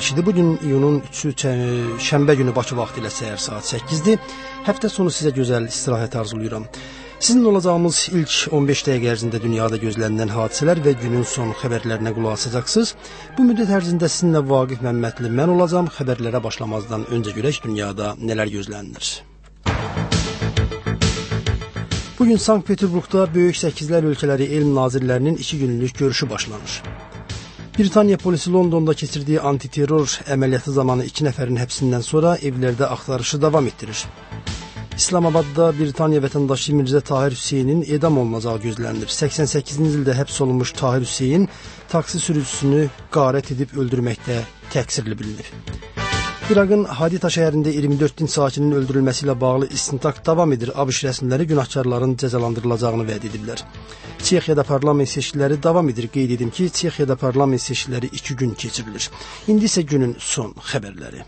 verilişidir. Bugün iyunun 3'ü şənbə günü Bakı vaxtı ilə səhər saat 8-dir. Həftə sonu sizə gözəl istirahət arzulayıram. Sizinlə olacağımız ilk 15 dəqiqə ərzində dünyada gözlənilən hadisələr və günün son xəbərlərinə qulaq asacaqsınız. Bu müddət ərzində sizinlə Vaqif Məmmədli mən olacağam. Xəbərlərə başlamazdan öncə görək dünyada nələr gözlənilir. Bugün Sankt-Peterburqda Böyük Səkizlər ölkələri elm nazirlərinin 2 günlük görüşü başlanır. Britaniya polisi Londonda keçirdiyi antiterror əməliyyatı zamanı 2 nəfərin həbsindən sonra evlərdə axtarışı davam etdirir. İslamabadda Britaniya vətəndaşı Mirzə Tahir Hüseynin edam olunacağı gözlənilir. 88-ci ildə həbs olunmuş Tahir Hüseyn taksi sürücüsünü qarət edib öldürməkdə təqsirli bilinir. İraqın Haditha şəhərində 24 din sakinin öldürülməsi ilə bağlı istintaq davam edir. ABŞ rəsmiləri günahkarların cəzalandırılacağını vəd ediblər. Çexiyada parlament seçkiləri davam edir. Qeyd edim ki, Çexiyada parlament seçkiləri 2 gün keçirilir. İndi isə günün son xəbərləri.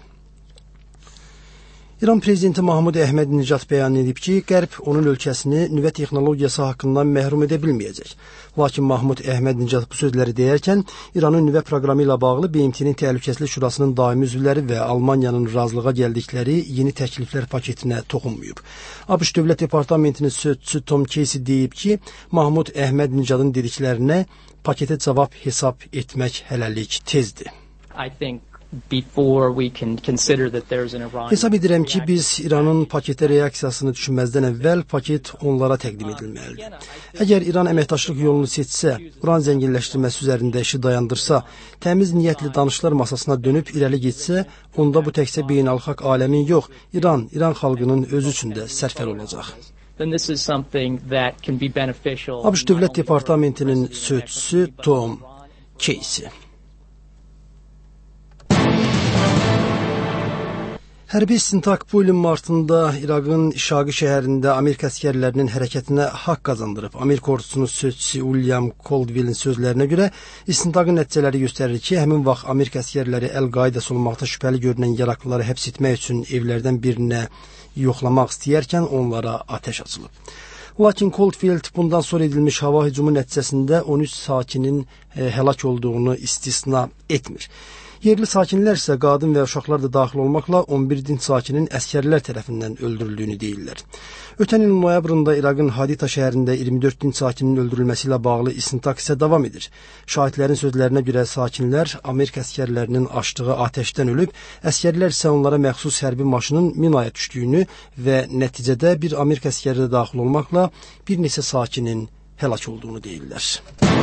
İran prezidenti Mahmud Əhməd-Nicat bəyan edib ki, Qərb onun ölkəsini nüvə texnologiyası haqqından məhrum edə bilməyəcək. Lakin Mahmud Əhməd-Nicat bu sözləri deyərkən İranın nüvə proqramı ilə bağlı BMT-nin Təhlükəsizlik Şurasının daimi üzvləri və Almaniyanın razılığa gəldikləri yeni təkliflər paketinə toxunmayıb. ABŞ Dövlət Departamentinin sözçüsü Tom Casey deyib ki, Mahmud Əhməd-Nicatın dediklərinə paketə cavab hesab etmək hələlik tezdir. Hesab edirəm ki, biz İranın paketə reaksiyasını düşünməzdən əvvəl paket onlara təqdim edilməlidir. Əgər İran əməkdaşlıq yolunu seçsə, uran zənginləşdirməsi üzərində işi dayandırsa, təmiz niyyətli danışıqlar masasına dönüb irəli getsə, onda bu təkcə beynəlxalq aləmin yox, İran xalqının özü üçün də sərfəli olacaq. ABŞ Dövlət Departamentinin sözçüsü Tom Casey. Hərbi istintaq bu ilin martında İraqın İşaqi şəhərində Amerika əskərlərinin hərəkətinə haqq qazandırıb. Amerika ordusunun sözçüsü William Caldwellin sözlərinə görə istintaqın nəticələri göstərir ki, həmin vaxt Amerika əskərləri Əl-Qaidəsi olmaqda şübhəli görünən yaraqlıları həbs etmək üçün evlərdən birinə yoxlamaq istəyərkən onlara atəş açılıb. Lakin Caldwell bundan sonra edilmiş hava hücumu nəticəsində 13 sakinin həlak olduğunu istisna etmir. Yerli sakinlər isə qadın və uşaqlar da daxil olmaqla 11 din sakinin əskərlər tərəfindən öldürüldüyünü deyirlər. Ötən il noyabrında İraqın Haditha şəhərində 24 din sakinin öldürülməsi ilə bağlı istintaq isə davam edir. Şahidlərin sözlərinə görə sakinlər Amerika əskərlərinin açdığı atəşdən ölüb, əskərlər isə onlara məxsus hərbi maşının minaya düşdüyünü və nəticədə bir Amerika əskəri də daxil olmaqla bir neçə sakinin həlak olduğunu deyirlər.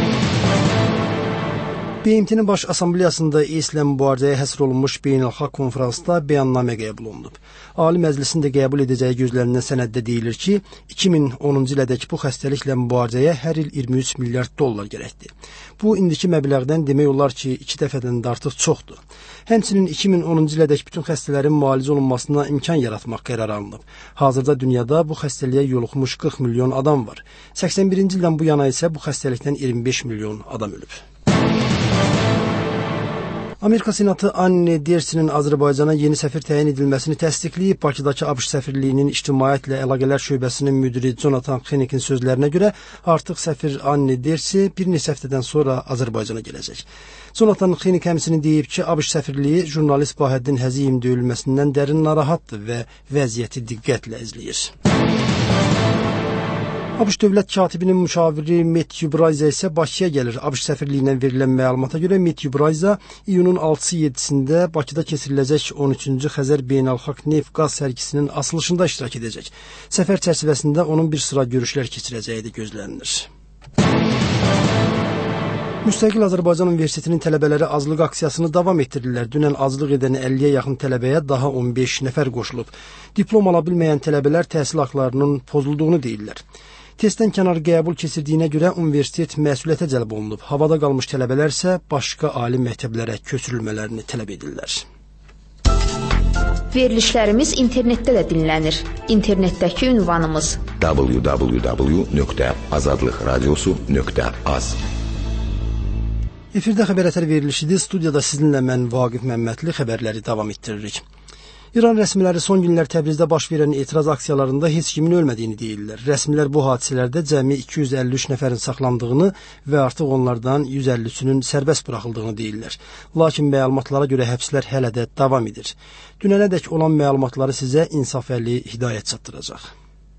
BMT-nin Baş Assambleyasında İslə mübarizəyə həsr olunmuş beynəlxalq konferansda bəyannamə qəbul olunub. Ali Məclisin də qəbul edəcəyi gözlənilən sənəddə deyilir ki, 2010-cu ilədək bu xəstəliklə mübarizəyə hər il 23 milyard dollar gərəkdir. Bu, indiki məbləğdən demək olar ki, 2 dəfədən də artıq çoxdur. Həmçinin 2010-cu ilədək bütün xəstələrin müalicə olunmasına imkan yaratmaq qərarı alınıb. Hazırda dünyada bu xəstəliyə yoluxmuş 40 milyon adam var. 81-ci ildən bu yana isə bu xəstəlikdən 25 milyon adam ölüb. Amerika Senatı Anne Dersinin Azərbaycana yeni səfir təyin edilməsini təsdiqləyib. Bakıdakı ABŞ səfirliyinin ictimaiyyətlə əlaqələr şöbəsinin müdiri Jonathan Xenikin sözlərinə görə artıq səfir Anne Dersi bir neçə həftədən sonra Azərbaycana gələcək. Jonathan Xenik həmçinin deyib ki, ABŞ səfirliyi jurnalist Bahəddin Həziyin döyülməsindən dərin narahatdır və vəziyyəti diqqətlə izləyir. ABŞ dövlət katibinin müşaviri Matthew Braiza isə Bakıya gəlir. ABŞ səfirliyindən verilən məlumata görə Matthew Braiza iyunun 6-7-sində Bakıda keçiriləcək 13-cü Xəzər Beynəlxalq Neft Qaz sərgisinin açılışında iştirak edəcək. Səfər çərçivəsində onun bir sıra görüşlər keçirəcəyi də gözlənilir. Müstəqil Azərbaycan Universitetinin tələbələri azlıq aksiyasını davam etdirirlər. Dünən azlıq edən 50-yə yaxın tələbəyə daha 15 nəfər qoşulub. Diplom ala bilməyən tələbələr təhsil haqlarının pozulduğunu deyirlər. Testdən kənar qəbul keçirdiyinə görə universitet məsuliyyətə cəlb olunub. Havada qalmış tələbələr isə başqa ali məktəblərə köçürülmələrini tələb edirlər. Verilişlərimiz internetdə də dinlənir. İnternetdəki ünvanımız www.azadlıqradiosu.az. Efirdə xəbər ətər verilişidir. Studiyada sizinlə mən Vaqif Məmmədli xəbərləri davam etdiririk. İran rəsmiləri son günlər Təbrizdə baş verən etiraz aksiyalarında heç kimin ölmədiyini deyirlər. Rəsmilər bu hadisələrdə cəmi 253 nəfərin saxlandığını və artıq onlardan 153-ünün sərbəst buraxıldığını deyirlər. Lakin məlumatlara görə həbslər hələ də davam edir. Dünənədək olan məlumatları sizə İnsaf Əli Hidayət çatdıracaq.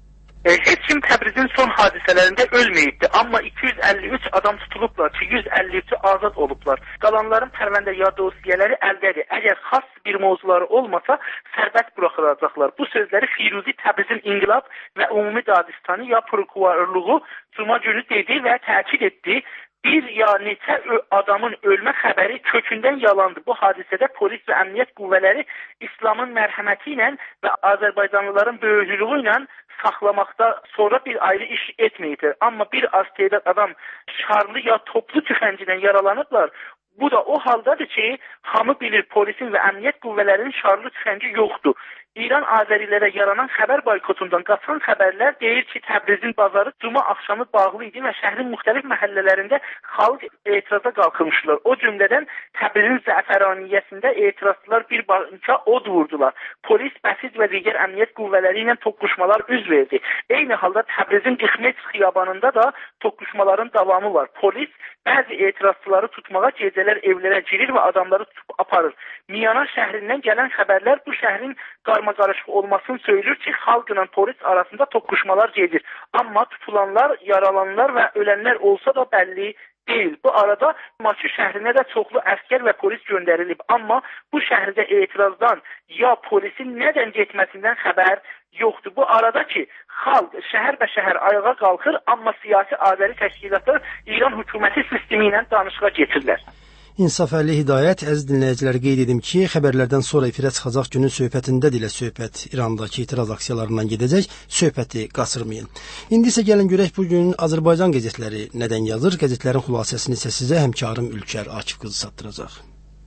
Heç kim Təbrizin son hadisələrində ölməyibdi, amma 253 adam tutulublar ki, 153-ü azad olublar. Qalanların pərvəndə ya dosiyələri əldədir. Əgər xas bir mövzuları olmasa, sərbəst buraxılacaqlar. Bu sözləri Firuzi Təbrizin İnqilab və Ümumi Dadistanı ya prokurorluğu Cuma günü dedi və təkid etdi. Bir ya neçə adamın ölmə xəbəri kökündən yalandı. Bu hadisədə polis və əmniyyət qüvvələri İslamın mərhəməti ilə və Azərbaycanlıların böyüklüyü ilə saxlamaqda sonra bir ayrı iş etməyibdir. Amma bir az tədad adam şarlı ya toplu tüfənglə yaralanıblar. Bu da o haldadır ki, hamı bilir polisin və əmniyyət qüvvələrinin şarlı tüfəngi yoxdur. İran Azərilərə yaranan xəbər boykotundan qaçan xəbərlər deyir ki, Təbrizin bazarı cuma axşamı bağlı idi və şəhərin müxtəlif məhəllələrində xalq etiraza qalxmışlar. O cümlədən Təbrizin Zəfəraniyyəsində etirazçılar bir banka od vurdular. Polis, bəsid və digər əmniyyət qüvvələri ilə toqquşmalar üz verdi. Eyni halda Təbrizin İxmet xiyabanında da toqquşmaların davamı var. Polis bəzi etirazçıları tutmağa gecələr evlərə girir və adamları tutub aparır. Miyana şəhrindən gələn xəbərlər bu şəhrin qarmaqarışıq olmasını söylür ki, xalqla polis arasında toqquşmalar gedir. Amma tutulanlar, yaralananlar və ölənlər olsa da bəlli deyil. Bu arada Bakı şəhrinə də çoxlu əskər və polis göndərilib. Amma bu şəhərdə etirazdan ya polisin nədən getməsindən xəbər yoxdur. Bu arada ki, xalq şəhər ayağa qalxır, amma siyasi azəri təşkilatlar İran hökuməti sistemi ilə danışığa keçirlər. İnsaf Əli Hidayət, əziz dinləyicilər, qeyd edim ki, xəbərlərdən sonra efirə çıxacaq günün söhbətində dilə söhbət İrandakı etiraz aksiyalarından gedəcək, söhbəti qaçırmayın. İndi isə gəlin görək bugün Azərbaycan qəzetləri nədən yazır, qəzetlərin xülasəsini isə sizə həmkarım Ülkər Akif qızı çatdıracaq.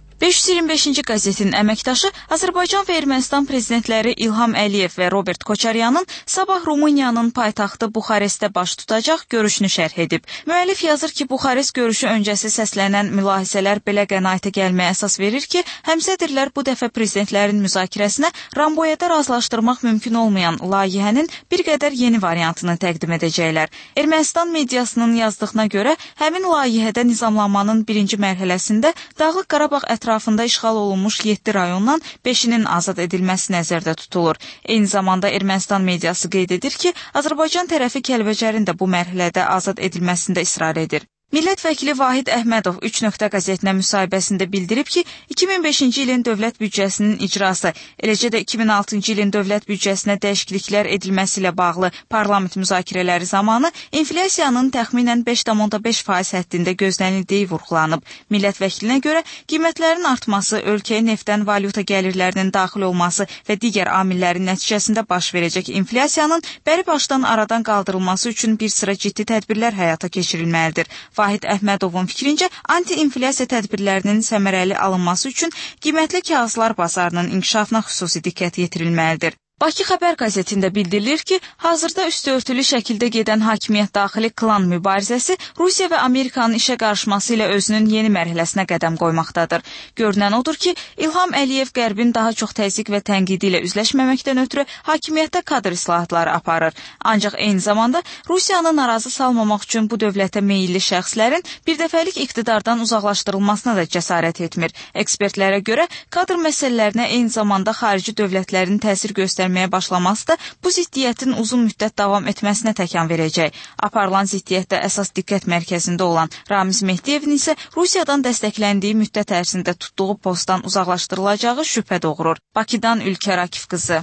525-ci qəzetin əməkdaşı Azərbaycan və Ermənistan prezidentləri İlham Əliyev və Robert Koçaryanın sabah Rumıniyanın paytaxtı Buxarestdə baş tutacaq görüşünü şərh edib. Müəllif yazır ki, Buxarest görüşü öncəsi səslənən mülahisələr belə qənaətə gəlməyə əsas verir ki, həmsədrlər bu dəfə prezidentlərin müzakirəsinə Ramboyada razılaşdırmaq mümkün olmayan layihənin bir qədər yeni variantını təqdim edəcəklər. Ermənistan mediasının yazdığına görə, həmin layihədə nizamlanmanın birinci mərhələsində Dağlıq Qarabağ ətrafında işğal olunmuş 7 rayondan 5-inin azad edilməsi nəzərdə tutulur. Eyni zamanda Ermənistan mediası qeyd edir ki, Azərbaycan tərəfi Kəlbəcərin də bu mərhələdə azad edilməsində israr edir. Millət vəkili Vahid Əhmədov 3 nöqtə qəzetinə müsahibəsində bildirib ki, 2005-ci ilin dövlət büdcəsinin icrası, eləcə də 2006-cı ilin dövlət büdcəsinə dəyişikliklər edilməsi ilə bağlı parlament müzakirələri zamanı inflyasiyanın təxminən 5,5% həddində gözlənildiyi vurğulanıb. Millət vəkilinə görə qiymətlərin artması, ölkəyə neftdən valyuta gəlirlərinin daxil olması və digər amillərin nəticəsində baş verəcək inflyasiyanın bəri başdan aradan qaldırılması üçün bir sıra ciddi tədbirlər həyata keçirilməlidir. Vahid Əhmədovun fikrincə, anti-inflyasiya tədbirlərinin səmərəli alınması üçün qiymətli kağızlar bazarının inkişafına xüsusi diqqət yetirilməlidir. Bakı Xəbər qəzetində bildirilir ki, hazırda üstüörtülü şəkildə gedən hakimiyyət daxili klan mübarizəsi Rusiya və Amerikanın işə qarışması ilə özünün yeni mərhələsinə qədəm qoymaqdadır. Görünən odur ki, İlham Əliyev Qərbin daha çox təzyiq və tənqidi ilə üzləşməməkdən ötürü hakimiyyətdə kadr islahatları aparır. Ancaq eyni zamanda Rusiyanı narazı salmamaq üçün bu dövlətə meyilli şəxslərin birdəfəlik iqtidardan uzaqlaşdırılmasına da cəsarət etmir. Ekspertlərə görə kadr məsələlərinə eyni zamanda xarici dövlətlərin təsir göstərməyə başlaması da bu ziddiyyətin uzun müddət davam etməsinə təkan verəcək. Aparılan ziddiyyətdə əsas diqqət mərkəzində olan Ramiz Mehdiyevin isə Rusiyadan dəstəkləndiyi müddət ərzində tutduğu postdan uzaqlaşdırılacağı şübhə doğurur. Bakıdan Ülkər Akif qızı.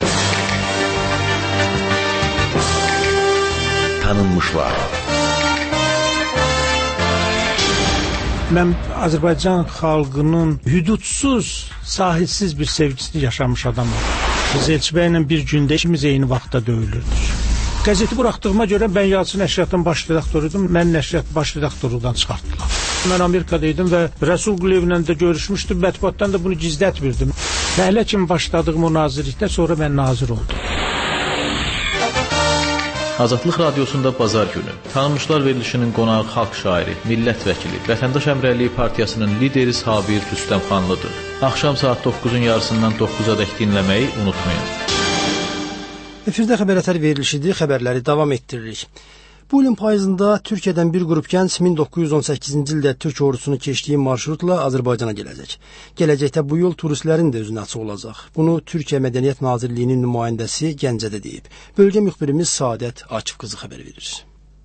Tanınmışlar. Mən Azərbaycan xalqının hüdudsuz, sahilsiz bir sevgisini yaşamış adamım. Biz Elçibəylə bir gündə ikimiz eyni vaxtda döyülürdük. Qəzeti buraxdığıma görə mən Yazıçı Nəşriyyatın baş redaktoruydum, mən nəşriyyat baş redaktorluqdan çıxartdılar. Mən Amerikada idim və Rəsul Quliyevlə də görüşmüşdüm, mətbuatdan da bunu gizlətmirdim. Fəhlə kimi başladığım o nazirlikdən sonra mən nazir oldum. Azadlıq Radiosunda bazar günü tanınmışlar verilişinin qonağı xalq şairi, millət vəkili, Vətəndaş Həmrəyliyi Partiyasının lideri Sabir Rüstəmxanlıdır. Axşam saat 9-un yarısından 9-a dək dinləməyi unutmayın. Efirdə xəbər verilişidir, xəbərləri davam etdiririk. Bu ilin payızında Türkiyədən bir qrup gənc 1918-ci ildə Türk ordusunu keçdiyi marşrutla Azərbaycana gələcək. Gələcəkdə bu yol turistlərin də özünə açıq olacaq. Bunu Türkiyə Mədəniyyət Nazirliyinin nümayəndəsi Gəncədə deyib. Bölgə müxbirimiz Saadət Akif qızı xəbər verir.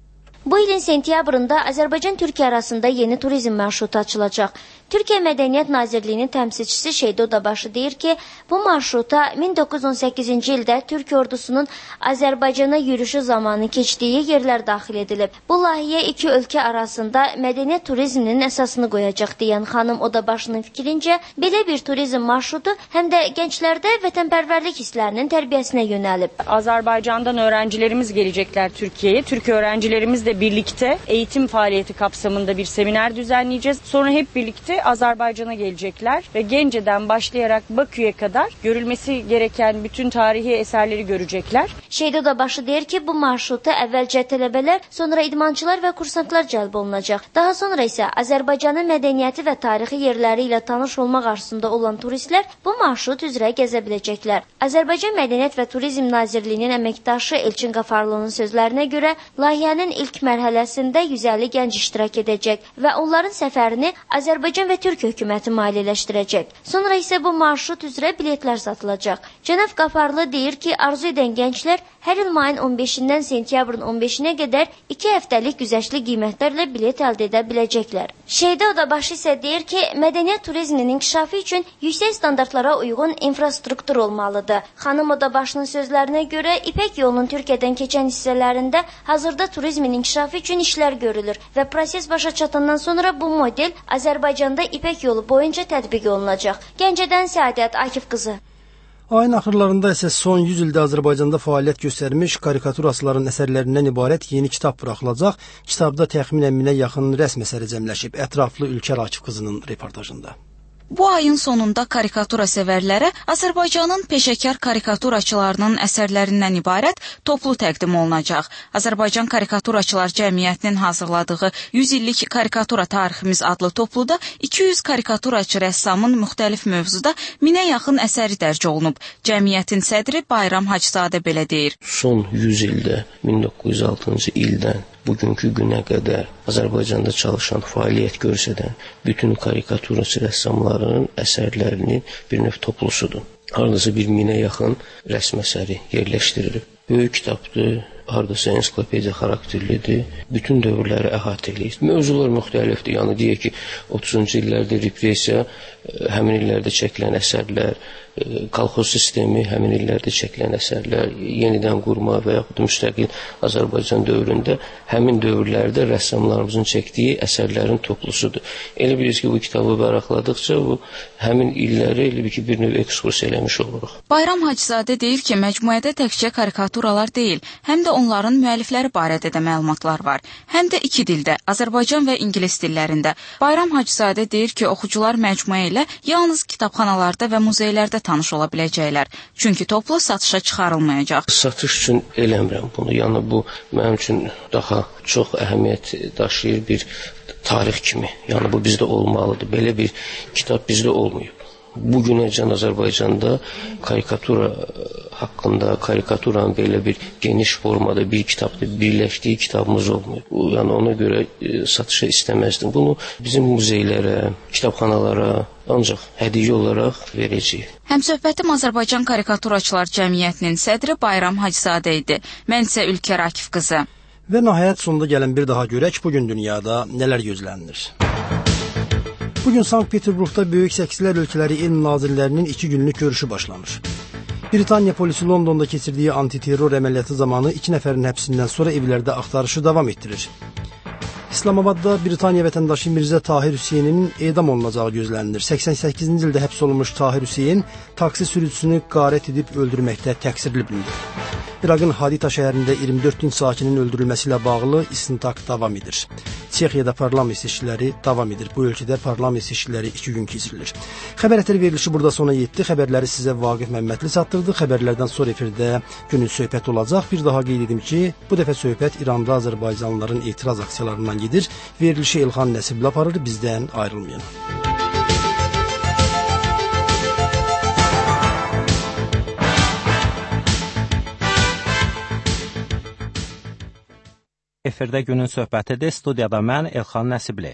Bu ilin sentyabrında Azərbaycan-Türkiyə arasında yeni turizm marşrutu açılacaq. Türkiyə Mədəniyyət Nazirliyinin təmsilçisi Şeyda Odabaşı deyir ki, bu marşruta 1918-ci ildə Türk ordusunun Azərbaycana yürüşü zamanı keçdiyi yerlər daxil edilib. Bu layihə iki ölkə arasında mədəniyyət turizminin əsasını qoyacaq deyən xanım Odabaşının fikrincə, belə bir turizm marşrutu həm də gənclərdə vətənpərvərlik hisslərinin tərbiyəsinə yönəlib. Azerbaycan'dan öğrencilerimiz gelecekler Türkiye'ye. Türk öğrencilerimizle birlikte eğitim faaliyeti kapsamında bir seminer düzenleyeceğiz. Sonra hep birlikte Azerbaycan'a gelecekler ve Gence'den başlayarak Bakü'ye kadar görülmesi gereken bütün tarihi eserleri görecekler. Şeyda Odabaşı deyir ki, bu marşruta əvvəlcə tələbələr, sonra idmançılar və kursantlar cəlb olunacaq. Daha sonra isə Azərbaycanın mədəniyyəti və tarixi yerləri ilə tanış olmaq arzusunda olan turistlər bu marşrut üzrə gəzə biləcəklər. Azərbaycan Mədəniyyət və Turizm Nazirliyinin əməkdaşı Elçin Qafarlının sözlərinə görə, layihənin ilk mərhələsində 150 gənc iştirak edəcək və onların səfərini Azərbaycan və Türk hökuməti maliyyələşdirəcək. Sonra isə bu marşrut üzrə biletlər satılacaq. Cənab Qafarlı deyir ki, arzu edən gənclər hər il mayın 15-dən sentyabrın 15-nə qədər 2 həftəlik güzəştli qiymətlərlə bilet əldə edə biləcəklər. Şeyda Odabaşı isə deyir ki, mədəniyyət turizminin inkişafı üçün yüksək standartlara uyğun infrastruktur olmalıdır. Xanım Odabaşının sözlərinə görə, İpək yolunun Türkiyədən keçən hissələrində hazırda turizmin inkişafı üçün işlər görülür və proses başa çatandan sonra bu model Azərbaycanda İpək yolu boyunca tətbiq olunacaq. Gəncədən Səadət Akif qızı. Ayın axırlarında isə son 100 ildə Azərbaycanda fəaliyyət göstərmiş karikaturistlərin əsərlərindən ibarət yeni kitab buraxılacaq. Kitabda təxminən 1000-ə yaxın rəsm əsəri cəmləşib. Ətraflı Ülkər Akif qızının reportajında. Bu ayın sonunda karikatura sevərlərə Azərbaycanın peşəkar karikaturaçılarının əsərlərindən ibarət toplu təqdim olunacaq. Azərbaycan Karikaturaçılar Cəmiyyətinin hazırladığı 100 illik karikatura tariximiz adlı topluda 200 karikaturaçı rəssamın müxtəlif mövzuda 1000-ə yaxın əsəri dərc olunub. Cəmiyyətin sədri Bayram Hacızadə belə deyir. Son 100 ildə 1906-cı ildən bugünkü günə qədər Azərbaycanda çalışan, fəaliyyət göstərən bütün karikaturaçı rəssamlarının əsərlərinin bir növ toplusudur. Hardasa 1000-ə yaxın rəsm əsəri yerləşdirilib. Böyük kitabdır, hardasa ensiklopediya xarakterlidir, bütün dövrləri əhatə edir. Mövzular müxtəlifdir, yəni deyək ki, 30-cu illərdə repressiya, həmin illərdə çəkilən əsərlər, kolxoz sistemi, həmin illərdə çəkilən əsərlər, yenidən qurma və yaxud müstəqil Azərbaycan dövründə həmin dövrlərdə rəssamlarımızın çəkdiyi əsərlərin toplusudur. Elə bilirsiniz ki, bu kitabı varaqladıqca bu həmin illəri elə bir ki, bir növ ekskurs eləmiş oluruq. Bayram Hacızadə deyir ki, məcmuədə təkcə karikaturalar deyil, həm də onların müəllifləri barədə də məlumatlar var. Həm də iki dildə, Azərbaycan və ingilis dillərində. Bayram Hacızadə deyir ki, oxucular məcmuə ilə yalnız kitabxanalarda və muzeylərdə tanış ola biləcəklər. Çünki toplu satışa çıxarılmayacaq. Satış üçün eləmirəm bunu. Yəni bu mənim üçün daha çox əhəmiyyət daşıyır bir tarix kimi. Yəni bu bizdə olmalıdır. Belə bir kitab bizdə olmayıb. Bugünəcən Azərbaycanda karikatura haqqında, karikaturanın belə bir geniş formada bir kitabda birləşdiyi kitabımız olmuyor. Yəni ona görə satışa istəməzdim. Bunu bizim muzeylərə, kitabxanalara ancaq hədiyyə olaraq verəcəyik. Həmsöhbətim Azərbaycan Karikaturaçılar Cəmiyyətinin sədri Bayram Hacızadə idi. Mən isə Ülkər Akif qızı. Və nəhayət sonunda gələn bir daha görək bugün dünyada nələr gözlənilir. Bugün Sankt-Peterburqda Böyük Səksilər Ölkələri Elm Nazirlərinin 2 günlük görüşü başlanır. Britaniya polisi Londonda keçirdiyi antiterror əməliyyatı zamanı 2 nəfərin həbsindən sonra evlərdə axtarışı davam etdirir. İslamabadda Britaniya vətəndaşı Mirzə Tahir Hüseynin edam olunacağı gözlənilir. 88-ci ildə həbs olunmuş Tahir Hüseyn taksi sürücüsünü qarət edib öldürməkdə təqsirli bilinir. İraqın Hadita şəhərində 24 din sakinin öldürülməsi ilə bağlı istintaq davam edir. Çexiyada parlament seçkiləri davam edir. Bu ölkədə parlament seçkiləri 2 gün keçirilir. Xəbər ətəri verilişi burada sona yetdi. Xəbərləri sizə Vaqif Məmmədli çatdırdı. Xəbərlərdən sonra efirdə günün söhbəti olacaq. Bir daha qeyd edim ki, bu dəfə söhbət İranda azərbaycanlıların etiraz aksiyalarından gedir. Verilişi Elxan Nəsibli aparır. Bizdən ayrılmayın. Efirdə günün söhbətidir. Studiyada mən Elxan Nəsibli.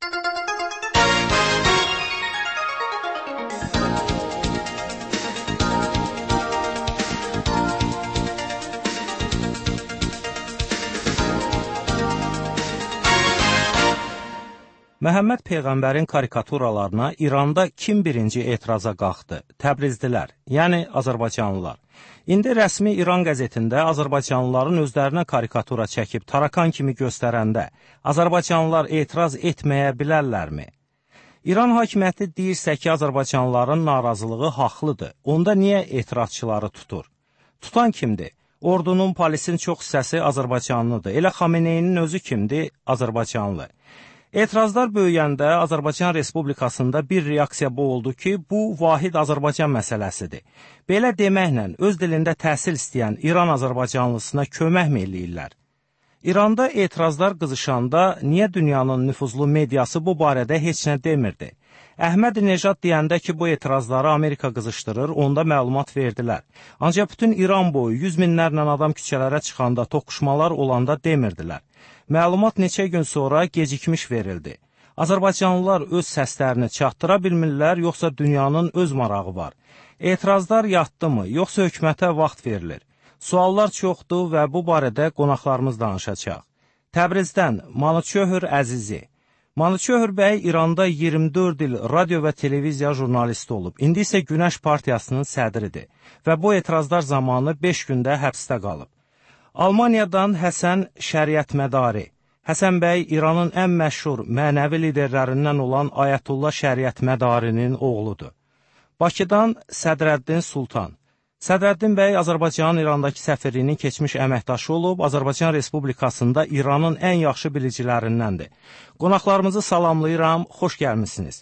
Məhəmməd Peyğəmbərin karikaturalarına İranda kim birinci etiraza qalxdı? Təbrizdilər, yəni Azərbaycanlılar. İndi rəsmi İran qəzetində Azərbaycanlıların özlərinə karikatura çəkib tarakan kimi göstərəndə Azərbaycanlılar etiraz etməyə bilərlərmi? İran hakimiyyəti deyirsə ki, Azərbaycanlıların narazılığı haqlıdır. Onda niyə etirazçıları tutur? Tutan kimdir? Ordunun, polisin çox hissəsi Azərbaycanlıdır. Elə Xameneyinin özü kimdir? Azərbaycanlı. Etirazlar böyüyəndə Azərbaycan Respublikasında bir reaksiya bu oldu ki, bu vahid Azərbaycan məsələsidir. Belə deməklə öz dilində təhsil istəyən İran Azərbaycanlısına köməkmi eləyirlər? İranda etirazlar qızışanda niyə dünyanın nüfuzlu mediası bu barədə heç nə demirdi? Əhməd-Nejad deyəndə ki, bu etirazları Amerika qızışdırır, onda məlumat verdilər. Ancaq bütün İran boyu 100 minlərlə adam küçələrə çıxanda, toqquşmalar olanda demirdilər. Məlumat neçə gün sonra gecikmiş verildi. Azərbaycanlılar öz səslərini çatdıra bilmirlər, yoxsa dünyanın öz marağı var? Etirazlar yatdımı, yoxsa hökumətə vaxt verilir? Suallar çoxdur və bu barədə qonaqlarımız danışacaq. Təbrizdən Malıçöhür Əzizi. Malıçöhür bəy İranda 24 il radio və televiziya jurnalisti olub. İndi isə Günəş Partiyasının sədridir və bu etirazlar zamanı 5 gündə həbsdə qalıb. Almaniyadan Həsən Şəriətmədari. Həsən bəy İranın ən məşhur mənəvi liderlərindən olan Ayətullah Şəriətmədarinin oğludur. Bakıdan Sədrəddin Sultan. Sədrəddin bəy Azərbaycanın İrandakı səfirliyinin keçmiş əməkdaşı olub, Azərbaycan Respublikasında İranın ən yaxşı bilicilərindəndir. Qonaqlarımızı salamlayıram, xoş gəlmişsiniz.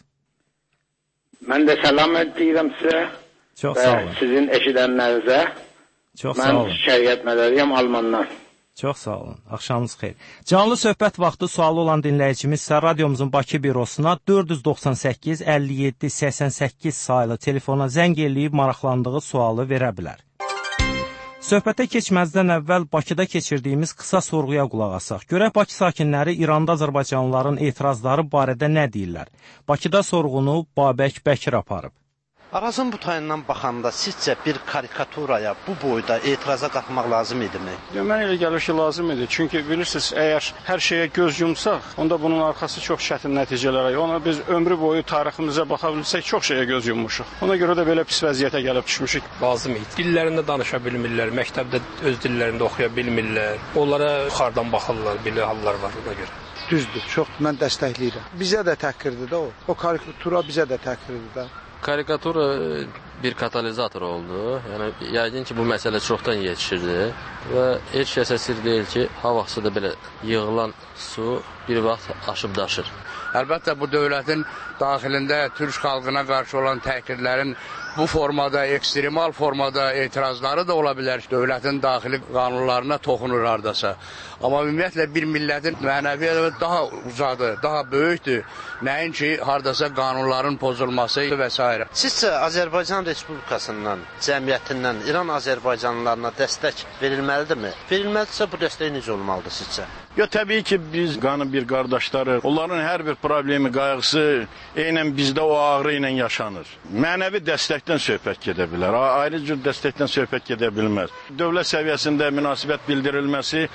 Mən də salam edirəm sizə və sizin eşidənlərinizə. Çox sağ olun. Mən Şəriətmədəriyəm Almandan. Çox sağ olun. Axşamınız xeyir. Canlı söhbət vaxtı sualı olan dinləyicimiz isə radiomuzun Bakı bürosuna 498 57 88 sayılı telefona zəng eləyib maraqlandığı sualı verə bilər. Söhbətə keçməzdən əvvəl Bakıda keçirdiyimiz qısa sorğuya qulaq asaq. Görək Bakı sakinləri İranda Azərbaycanlıların etirazları barədə nə deyirlər? Bakıda sorğunu Babək Bəkir aparıb. Arazın bu tayından baxanda sizcə bir karikaturaya bu boyda etiraza qalxmaq lazım idimi? Mən elə gəlir ki, lazım idi. Çünki bilirsiniz, əgər hər şeyə göz yumsaq, onda bunun arxası çox çətin nəticələrə. Ona biz ömrü boyu tariximizə baxa bilsək, çox şeyə göz yummuşuq. Ona görə də belə pis vəziyyətə gəlib düşmüşük. Lazım idi. Dillərində danışa bilmirlər, məktəbdə öz dillərində oxuya bilmirlər. Onlara yuxarıdan baxırlar, belə hallar var ona görə. Düzdür, çox mən dəstəkləyirəm. Bizə də təhqirdir də o. O karikatura bizə də təhqirdir də. Karikatura bir katalizator oldu. Yəni yəqin ki, bu məsələ çoxdan yetişirdi və heç kəsə sir deyil ki, havası da belə yığılan su bir vaxt aşıb daşır. Əlbəttə bu dövlətin daxilində türk xalqına qarşı olan təhqirlərin bu formada, ekstremal formada etirazları da ola bilər. Dövlətin daxili qanunlarına toxunur hardasa. Amma ümumiyyətlə bir millətin mənəviyyatı daha uzadır, daha böyükdür. Nəinki hardasa qanunların pozulması və s. Sizcə Azərbaycan Respublikasından, cəmiyyətindən İran Azərbaycanlılarına dəstək verilməlidirmi? Verilməlidirsə bu dəstək necə olmalıdır sizcə? Ya təbii ki, biz qanı bir qardaşlarıq. Onların hər bir problemi, qayğısı eynən bizdə o ağrı ilə yaşanır. Mənəvi dəstəkdən söhbət gedə bilər. Ayrı cür dəstəkdən söhbət gedə bilməz. Dövlət səviyyəsində münasibət bildirilməsi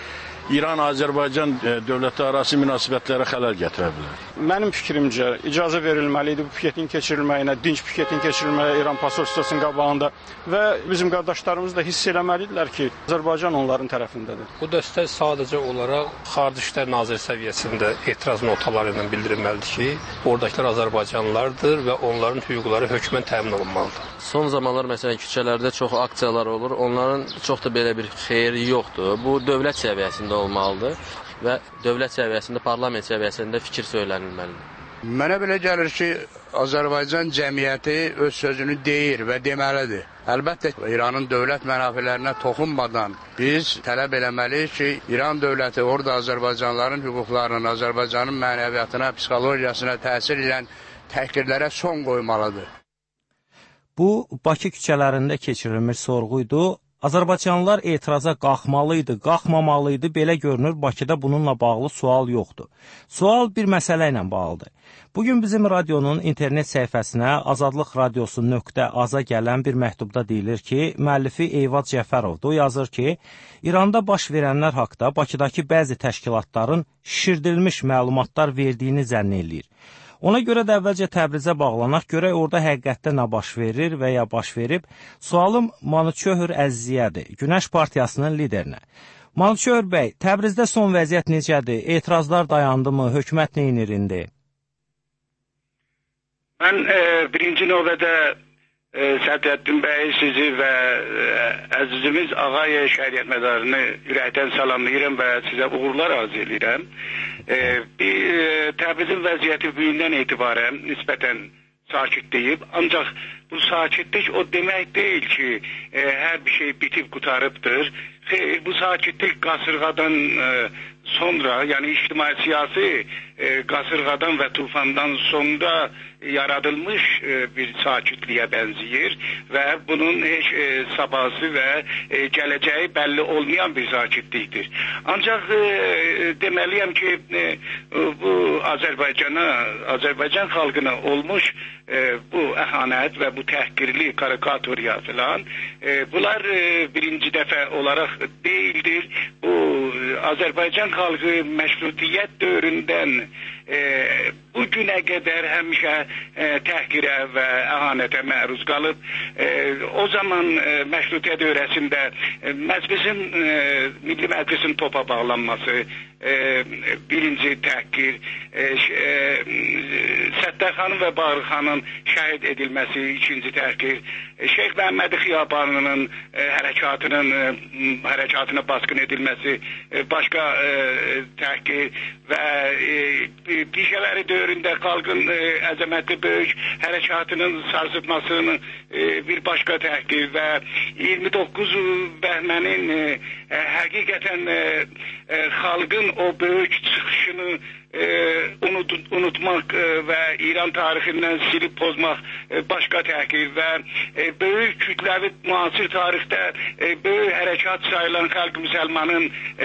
İran-Azərbaycan dövlətlərarası münasibətlərə xələl gətirə bilər. Mənim fikrimcə icazə verilməli idi bu piketin keçirilməyinə, dinc piketin keçirilməyinə İran posolstvusunun qabağında və bizim qardaşlarımız da hiss eləməlidirlər ki, Azərbaycan onların tərəfindədir. Bu dəstək sadəcə olaraq Xarici İşlər Naziri səviyyəsində etiraz notaları ilə bildirilməlidir ki, oradakılar Azərbaycanlılardır və onların hüquqları hökmən təmin olunmalıdır. Son zamanlar məsələn küçələrdə çox aksiyalar olur. Onların çox da belə bir xeyri yoxdur. Bu dövlət səviyyəsində olmalıdır və dövlət səviyyəsində, parlament səviyyəsində fikir söylənilməlidir. Mənə belə gəlir ki, Azərbaycan cəmiyyəti öz sözünü deyir və deməlidir. Əlbəttə, İranın dövlət mənafələrinə toxunmadan biz tələb eləməliyik ki, İran dövləti orada Azərbaycanlıların hüquqlarının, Azərbaycanın mənəviyyatına, psixologiyasına təsir edən təhqirlərə son qoymalıdır. Bu, Bakı küçələrində keçirilmiş sorğuydu. Azərbaycanlılar etiraza qalxmalıydı, qalxmamalıydı, belə görünür, Bakıda bununla bağlı sual yoxdur. Sual bir məsələ ilə bağlıdır. Bugün bizim radionun internet səhifəsinə azadlıqradiosu.az-a gələn bir məktubda deyilir ki, müəllifi Eyvad Cəfərovdur. O yazır ki, İranda baş verənlər haqda Bakıdakı bəzi təşkilatların şişirdilmiş məlumatlar verdiyini zənn eləyir. Ona görə də əvvəlcə Təbrizə bağlanaq, görək orada həqiqətdə nə baş verir və ya baş verib. Sualım Manıçöhür Əzziyədir, Günəş Partiyasının liderinə. Manıçöhür bəy, Təbrizdə son vəziyyət necədir? Etirazlar dayandı mı? Hökumət neynir indi? Mən birinci növbədə Sədəddin bəy, sizi və əzizimiz Ağay Şəriət Mədarını ürəkdən salamlayıram və sizə uğurlar arzu edirəm. Təbrizin vəziyyəti bugündən etibarən nisbətən sakitləyib, ancaq bu sakitlik o demək deyil ki, hər bir şey bitib qutarıbdır. Bu sakitlik qasırğadan sonra, yəni ictimai-siyasi qasırğadan və tufandan sonra yaradılmış bir sakitliyə bənzəyir və bunun heç sabahı və gələcəyi bəlli olmayan bir sakitlikdir. Ancaq deməliyəm ki, bu Azərbaycan xalqına olmuş bu əhanət və bu təhqirli karikaturya filan, bunlar birinci dəfə olaraq değildir. Bu Azərbaycan xalqı məşrutiyyət dövründən bu günə qədər həmişə təhqirə və əhanətə məruz qalıb. O zaman məşrutiyyət dövrəsində məclisin, Milli Məclisin topa bağlanması, birinci təhqir, Səttərxanın və Bağırxanın şəhid edilməsi, ikinci təhqir, Şeyx Məhəmmədi Xiyabanının hərəkatına basqın edilməsi, başqa təhqir və pişələri dövründə xalqın əzəmətli böyük hərəkatının sarsıtmasının bir başqa təhqir və 29 bəhmənin həqiqətən xalqın o böyük çıxışını unutmaq və İran tarixindən silib pozmaq başqa təhqir və böyük kütləvi müasir tarixdə böyük hərəkat sayılan xalq müsəlmanın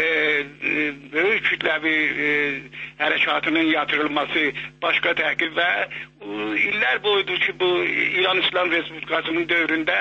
böyük kütləvi hərəkatının yatırılması başqa təhqir və illər boyudur ki, bu İran İslam Respublikasının dövründə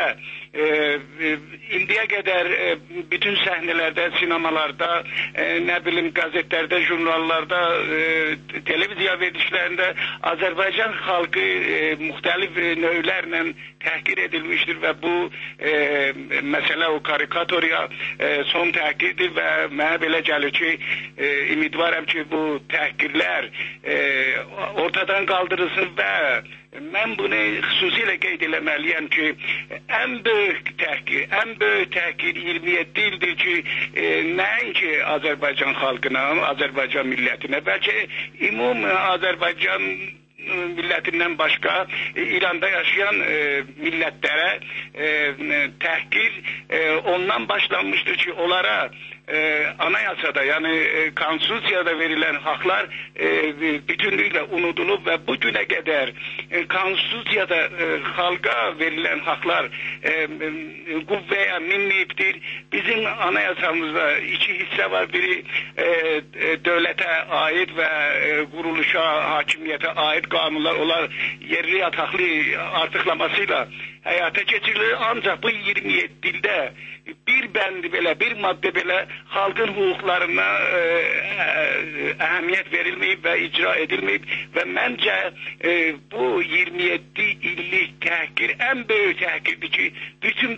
indiyə qədər bütün səhnələrdə, sinemalarda, nə bilim qəzetlərdə, jurnallarda, televiziya verilişlərində Azərbaycan xalqı müxtəlif növlərlə təhqir edilmişdir və bu məsələ o karikaturya son təhqirdir və mənə belə gəlir ki, ümidvaram ki, bu təhqirlər ortadan qaldırılsın və mən bunu xüsusilə qeyd eləməliyəm ki, ən böyük təhqir 27 ildir ki, nəinki Azərbaycan xalqına, Azərbaycan millətinə, bəlkə ümumi Azərbaycan millətindən başqa İranda yaşayan millətlərə təhqir ondan başlanmışdır ki, onlara anayasada, yəni konstitusiyada verilən haqlar bütünlüklə unudulub və bu günə qədər konstitusiyada xalqa verilən haqlar qüvvəyə minməyibdir. Bizim anayasamızda iki hissə var. Biri dövlətə aid və quruluşa, hakimiyyətə aid qanunlar, onlar yerli yataqlı artıqlamasıyla həyata keçirilir. Ancaq bu 27 ildə bir bənd belə, bir maddə belə xalqın hüquqlarına əhəmiyyət verilməyib və icra edilməyib və məncə bu 27 illik təhqir ən böyük təhqirdir ki, bütün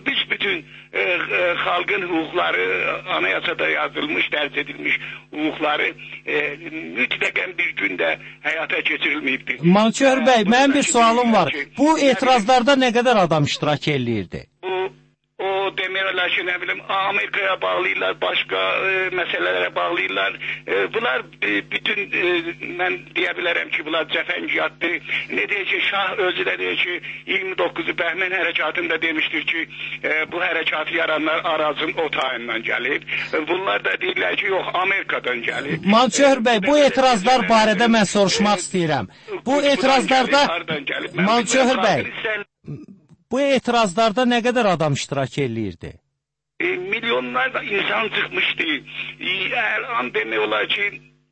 xalqın hüquqları anayasada yazılmış, dərc edilmiş hüquqları mütləqən bir gündə həyata keçirilməyibdir. Mançör bəy, mənim bir sualım var. Bu etirazlarda nə qədər adam iştirak eləyirdi? O demək olar ki, nə bilim, Amerikaya bağlayırlar, başqa məsələlərə bağlayırlar. Bunlar bütün, mən deyə bilərəm ki, bunlar cəfəngiyatdır. Ne deyək ki, Şah özü də deyək ki, 29-u Bəhmən hərəkatında demişdir ki, bu hərəkatı yaranlar Arazın o tayından gəlib. Bunlar da deyirlər ki, yox, Amerikadan gəlib. Mançör bəy, bu etirazlar barədə mən soruşmaq istəyirəm. Bu etirazlarda, Mançör bəy, bu etirazlarda nə qədər adam iştirak eləyirdi? Milyonlarla insan çıxmışdı. Hər an demək olar ki,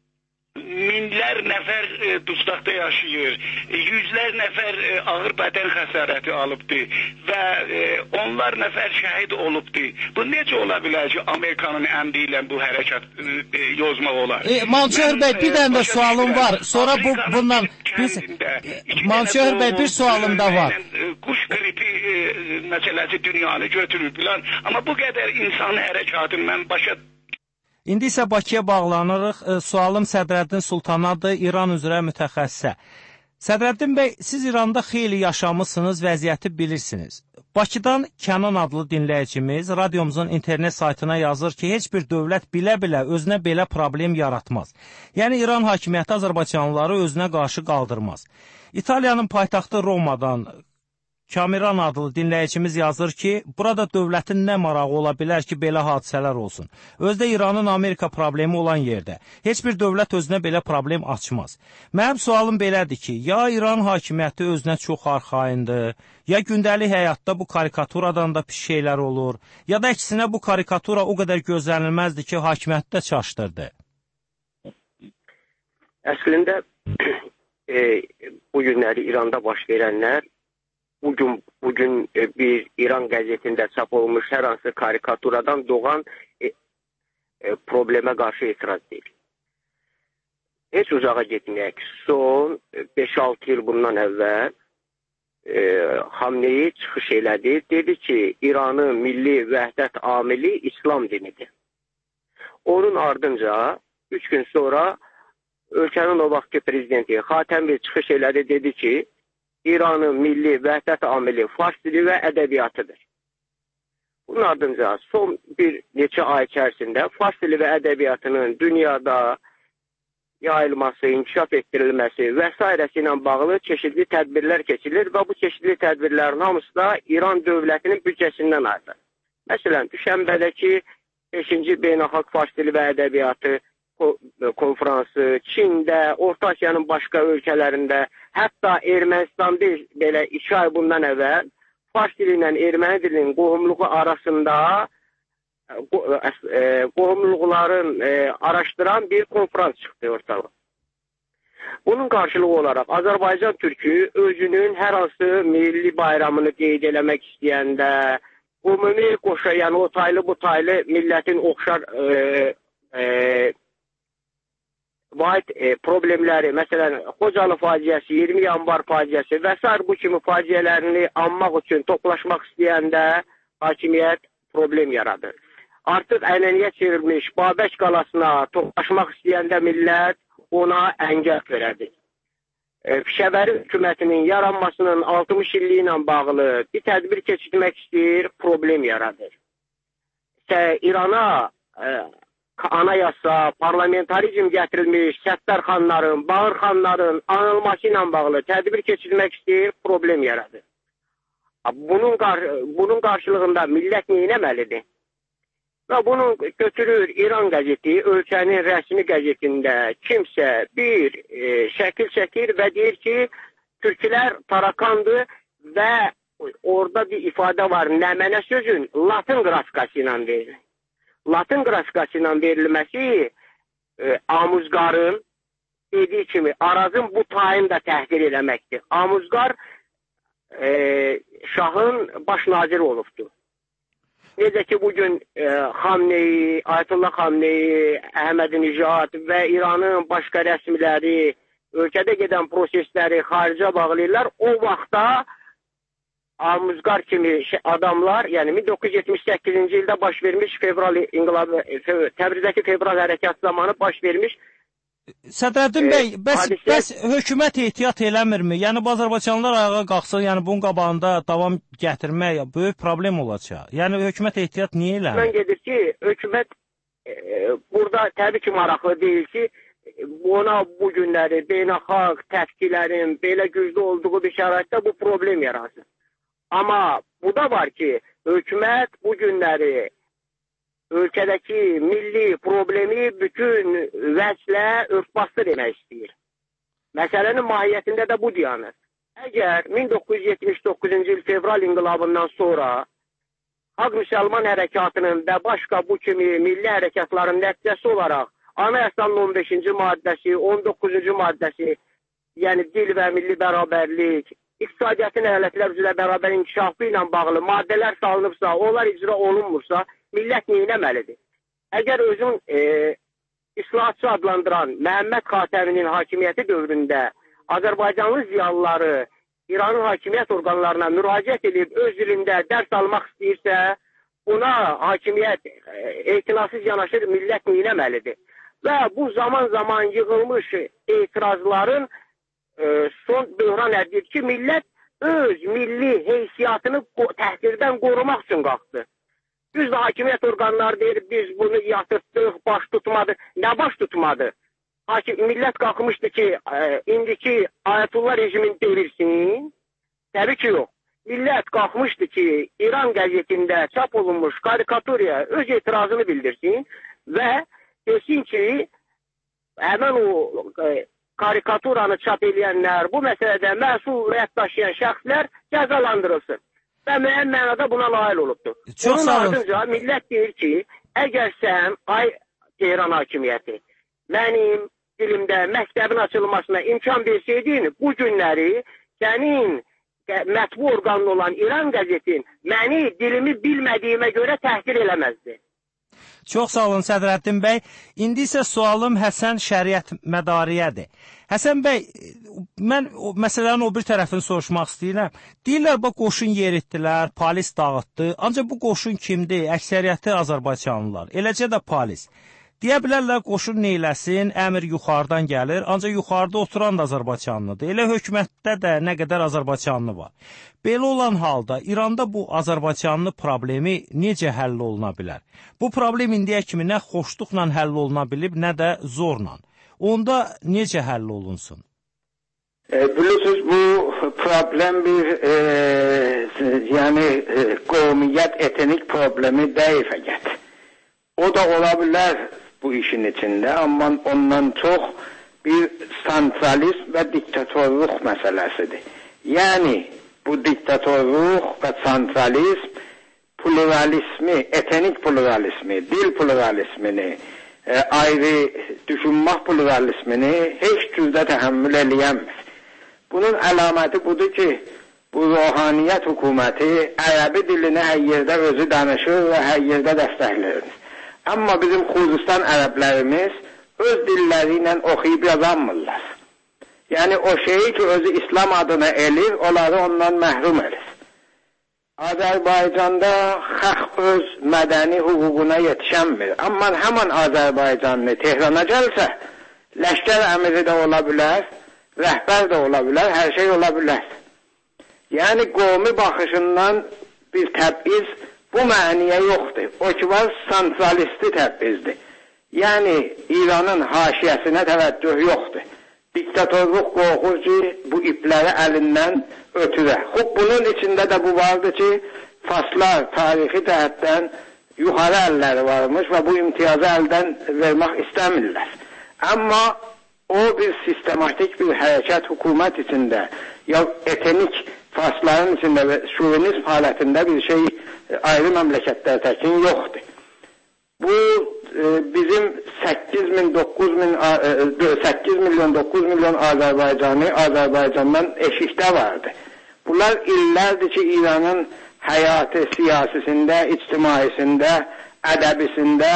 minlər nəfər dustaqda yaşayır, yüzlər nəfər ağır bədən xəsarəti alıbdı və onlar nəfər şəhid olubdu. Bu necə ola bilər ki, Amerikanın əmri ilə bu hərəkat yozmaq olar? Mançör bəy, bir dənə də sualım var. Sonra bundan Mançör bəy, bir sualım da var. Quş qripi məsələsi dünyanı götürür filan. Amma bu qədər insan hərəkatı mən başa... İndi isə Bakıya bağlanırıq. Sualım Sədrəddin Sultanadır, İran üzrə mütəxəssisə. Sədrəddin bəy, siz İranda xeyli yaşamısınız, vəziyyəti bilirsiniz. Bakıdan Kənan adlı dinləyicimiz radiomuzun internet saytına yazır ki, heç bir dövlət bilə-bilə özünə belə problem yaratmaz. Yəni, İran hakimiyyəti Azərbaycanlıları özünə qarşı qaldırmaz. İtaliyanın paytaxtı Romadan Kamiran adlı dinləyicimiz yazır ki, burada dövlətin nə marağı ola bilər ki, belə hadisələr olsun. Özdə İranın Amerika problemi olan yerdə. Heç bir dövlət özünə belə problem açmaz. Mənim sualım belədir ki, ya İran hakimiyyəti özünə çox arxayındır, ya gündəlik həyatda bu karikaturadan da pis şeylər olur, ya da əksinə bu karikatura o qədər gözlənilməzdir ki, hakimiyyəti də çaşdırdı. Əslində, bu günləri İranda baş verənlər Bugün bir İran qəzetində çap olmuş hər hansı karikaturadan doğan problemə qarşı etiraz deyil. Heç uzağa getməyək. Son 5-6 il bundan əvvəl Xamneyi çıxış elədi. Dedi ki, İranın milli vəhdət amili İslam dinidir. Onun ardınca 3 gün sonra ölkənin o vaxtki prezidenti Xatəmi çıxış elədi. Dedi ki, İranın milli vəhdət amili fars dili və ədəbiyyatıdır. Bunun ardınca son bir neçə ay içərisində fars dili və ədəbiyyatının dünyada yayılması, inkişaf etdirilməsi və s. ilə bağlı çeşidli tədbirlər keçilir və bu çeşidli tədbirlərin hamısı da İran dövlətinin büdcəsindən ayrılır. Məsələn, düşənbədəki 5-ci Beynəlxalq Fars dili və ədəbiyyatı konfransı, Çində, Orta Asiyanın başqa ölkələrində, hətta Ermənistanda belə 2 ay bundan əvvəl Fars dili ilə erməni dilinin qohumluğu arasında qohumluqların araşdıran bir konfrans çıxdı ortalığa. Bunun qarşılığı olaraq Azərbaycan türkü özünün hər hansı milli bayramını qeyd eləmək istəyəndə, ümumi qoşa, yəni o taylı bu taylı millətin oxşar vahid problemləri, məsələn, Xocalı faciəsi, 20 yanvar faciəsi və s. bu kimi faciələrini anmaq üçün toplaşmaq istəyəndə hakimiyyət problem yaradır. Artıq ənəniyyət çevrilmiş Babək qalasına toplaşmaq istəyəndə millət ona əngəl verədir. Pişəvəri hökumətinin yaranmasının 60 illiyi ilə bağlı bir tədbir keçirmək istəyir, problem yaradır. İrana anayasa, parlamentarizm gətirilmiş Səttar xanların, Bağır xanların anılması ilə bağlı tədbir keçirmək istəyir, problem yaradır. Bunun qarşılığında millət neynəməlidir? Və bunu götürür İran qəzeti, ölkənin rəsmi qəzetində kimsə bir şəkil çəkir və deyir ki, türklər tarakandır və orada bir ifadə var, nəmənə sözün latın qrafikası ilə verilir. Latın qrafikası ilə verilməsi amuzqarın, dediyi kimi Arazın bu tayını da təhqir eləməkdir. Amuzqar şahın baş naziri olubdur. Necə ki, bugün Xamneyi, Ayətullah Xamneyi, Əhmədinijad və İranın başqa rəsmiləri ölkədə gedən prosesləri xaricə bağlayırlar. O vaxtda Amuzqar kimi adamlar, yəni 1978-ci ildə baş vermiş fevral inqilabı, Təbrizdəki fevral hərəkatı zamanı baş vermiş. Sədrəddin bəy, bəs hökumət ehtiyat eləmirmi? Yəni, Azərbaycanlılar ayağa qalxsa, yəni bunun qabağında davam gətirmək böyük problem olacaq. Yəni, hökumət ehtiyat niyə eləmir? Mən gedir ki, hökumət burada təbii ki, maraqlı deyil ki, ona bu günləri beynəlxalq təfkilərin belə güclü olduğu bir şəraitdə bu problem yaratsın. Amma bu da var ki, hökumət bu günləri ölkədəki milli problemi bütün vəzlə örtbasdır demək istəyir. Məsələnin mahiyyətində də bu dayanır. Əgər 1979-cu il fevral inqilabından sonra Xalq Müsəlman Hərəkatının və başqa bu kimi milli hərəkatların nəticəsi olaraq Anayasanın 15-ci maddəsi, 19-cu maddəsi, yəni dil və milli bərabərlik, iqtisadiyyatın əyalətlər üzrə bərabər inkişafı ilə bağlı maddələr salınıbsa, onlar icra olunmursa, millət neynəməlidir? Əgər özün islahatçı adlandıran Məhəmməd Xatəminin hakimiyyəti dövründə Azərbaycanlı ziyalıları İranın hakimiyyət orqanlarına müraciət edib öz dilində dərs almaq istəyirsə, buna hakimiyyət etinasız yanaşır, millət neynəməlidir? Və bu zaman yığılmış etirazların son böhran ədir ki, millət öz milli heysiyyatını təhqirdən qorumaq üçün qalxdı. Düzdür, hakimiyyət orqanları deyir, biz bunu yatırtdıq, baş tutmadı. Nə baş tutmadı? Millət qalxmışdı ki, indiki Ayətullah rejimini devirsin. Təbii ki, yox. Millət qalxmışdı ki, İran qəzetində çap olunmuş karikaturaya öz etirazını bildirsin və desin ki, həmən o karikaturanı çap edənlər, bu məsələdə məsuliyyət daşıyan şəxslər cəzalandırılsın. Və müəyyən mənada buna nail olubdur. Onun ardınca millət deyir ki, əgər sən, ay Tehran hakimiyyəti, mənim dilimdə məktəbin açılmasına imkan versəydin, bu günləri sənin mətbu orqanı olan İran qəzetin məni dilimi bilmədiyimə görə təhqir eləməzdi. Çox sağ olun Sədrəddin bəy. İndi isə sualım Həsən Şəriət Mədariyədir. Həsən bəy, mən məsələnin o bir tərəfini soruşmaq istəyirəm. Deyirlər, bax, qoşun yeritdilər, polis dağıtdı. Ancaq bu qoşun kimdir? Əksəriyyəti Azərbaycanlılar. Eləcə də polis. Deyə bilərlər, qoşun neyləsin, əmr yuxarıdan gəlir, ancaq yuxarıda oturan da Azərbaycanlıdır. Elə hökumətdə də nə qədər Azərbaycanlı var. Belə olan halda İranda bu Azərbaycanlı problemi necə həll oluna bilər? Bu problem indiyə kimi nə xoşluqla həll oluna bilib, nə də zorla. Onda necə həll olunsun? Bilirsiniz, bu problem bir qovmiyyət, etnik problemi deyil fəqət. O da ola bilər bu işin içində, amma ondan çox bir santralizm və diktatorluq məsələsidir. Yəni, bu diktatorluq və santralizm pluralizmi, etnik pluralizmi, dil pluralizmini, ayrı düşünmək pluralizmini heç cürdə təhəmmül eləyəmir. Bunun əlaməti budur ki, bu ruhaniyyət hökuməti ərəbi dilini hər yerdə özü danışır və hər yerdə dəstəkləyir. Amma bizim Xuzistan ərəblərimiz öz dilləri ilə oxuyub yazanmırlar. Yəni o şeyi ki, özü İslam adına elir, onları ondan məhrum edir. Azərbaycanda xalq öz mədəni hüququna yetişənmir. Amma həmən Azərbaycanlı Tehrana gəlsə, ləşkər əmiri də ola bilər, rəhbər də ola bilər, hər şey ola bilər. Yəni qovmi baxışından bir təb'iz bu məniyə yoxdur. O ki var, santralisti təbbizdir. Yəni, İranın haşiyəsinə təvəccüh yoxdur. Diktatorluq qorxur ki, bu ipləri əlindən ötürə. Xub, bunun içində də bu vardır ki, Faslar tarixi cəhətdən yuxarı əlləri varmış və bu imtiyazı əldən vermək istəmirlər. Amma o bir sistematik bir hərəkət hökumət içində, ya etnik Fasların içində və şovinizm halətində bir şey ayrı məmləkətlər təkin yoxdur. Bu bizim 8 milyon 9 milyon Azərbaycandan eşikdə vardı. Bunlar illərdir ki, İranın həyatı, siyasisində, ictimaisində, ədəbisində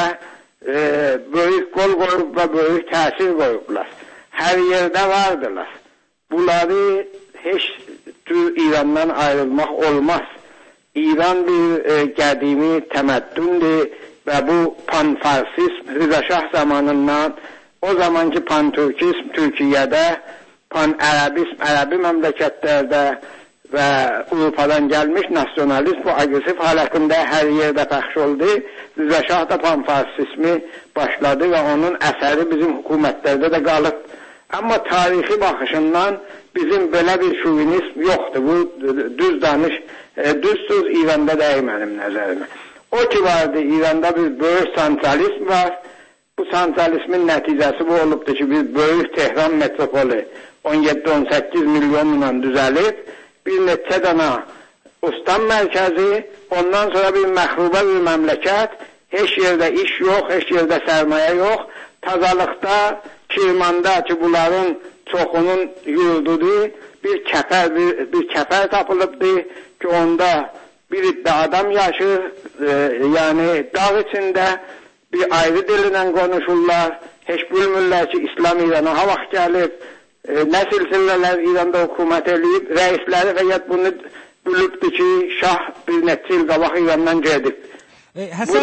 böyük qol qoyub və böyük təsir qoyublar. Hər yerdə vardılar. Bunları heç tür İrandan ayrılmaq olmaz. İran bir qədimi təməddündür və bu panfarsizm Rıza Şah zamanından, o zamanki pan-türkizm Türkiyədə, pan-ərəbizm ərəbi məmləkətlərdə və Avropadan gəlmiş nasionalizm bu agresif halətində hər yerdə pəxş oldu. Rıza Şah da panfarsizmi başladı və onun əsəri bizim hökumətlərdə də qalıb. Amma tarixi baxışından bizim belə bir şovinizm yoxdur. Bu düz danış, düz söz İranda deyil mənim nəzərimə. O ki vardı, İranda bir böyük santralizm var. Bu santralizmin nəticəsi bu olubdur ki, bir böyük Tehran metropolu 17-18 milyonla düzəlib, bir neçə dana ustan mərkəzi, ondan sonra bir məxrubə bir məmləkət, heç yerdə iş yox, heç yerdə sərmayə yox, tazalıqda, Kirmanda ki, bunların çoxunun yurdudur, bir kəpər tapılıbdır ki, onda bir iddə adam yaşır, yəni dağ içində bir ayrı dillə konuşurlar, heç bilmirlər ki, İslam İrana ha vaxt gəlib, nə silsilələr İranda hökumət eləyib, rəisləri fəqət bunu bilibdir ki, şah bir neçə il qabaq İrandan gedib. Həsən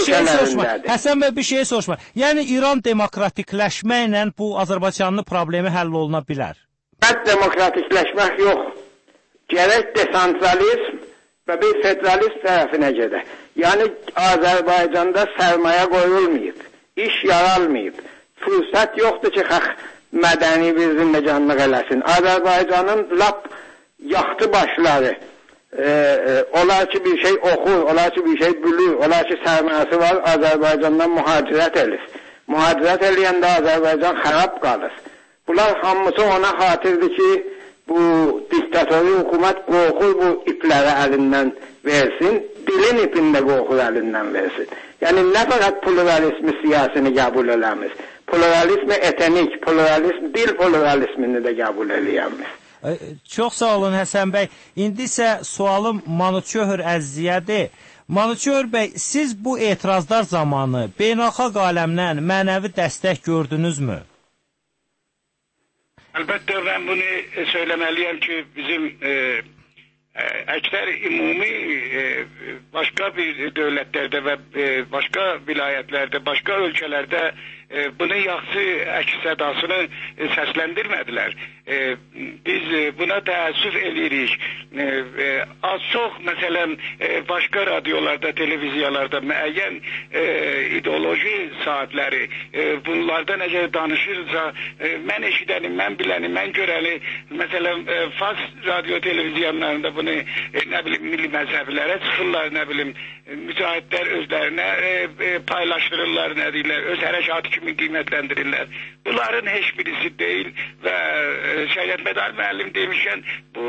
bəy bir şey soruşma. Yəni İran demokratikləşməklə bu Azərbaycanlı problemi həll oluna bilər? Demokratikləşmək yox. Gərək desentralizm və bir federalist tərəfinə gedə. Yəni Azərbaycanda sərmayə qoyulmayıb, iş yaralmayıb, fürsət yoxdur ki, mədəni bir zindəcanlıq eləsin. Azərbaycanın lap yaxtı başları, olar ki bir şey oxur, olar ki bir şey bilir, olar ki sərmayəsi var, Azərbaycandan mühacirət elir. Mühacirət eləyəndə Azərbaycan xərab qalır. Bunlar hamısı ona xatirdir ki, bu diktatori hökumət qorxur bu ipləri əlindən versin, dilin ipində qorxur əlindən versin. Yəni nə fəqət pluralizmi siyasini qəbul eləmir, pluralizmi etnik, pluralizm, dil pluralizmini də qəbul eləyəmir. Çox sağ olun Həsən bəy. İndi isə sualım Manuçöhr Əzziyədir. Manuçöhr bəy, siz bu etirazlar zamanı beynəlxalq aləmdən mənəvi dəstək gördünüzmü? Əlbəttə, mən bunu söyləməliyəm ki, bizim əksər ümumi başqa bir dövlətlərdə və başqa vilayətlərdə, başqa ölkələrdə bunun yaxşı əks-sədasını səsləndirmədilər. Biz buna təəssüf edirik. Az çox, məsələn, başqa radiolarda, televiziyalarda müəyyən ideoloji saatləri bunlarda necə danışırsa, mən eşidənim, mən bilənim, mən görəni, məsələn, Fars radio televiziyalarında bunu, nə bilim, milli məzhəblərə çıxırlar, nə bilim, mücahidlər özlərinə paylaşdırırlar, nə deyirlər, öz hərəkatı kimi qiymətləndirirlər. Bunların heç birisi deyil və Şəriət Medal müəllim demişkən, bu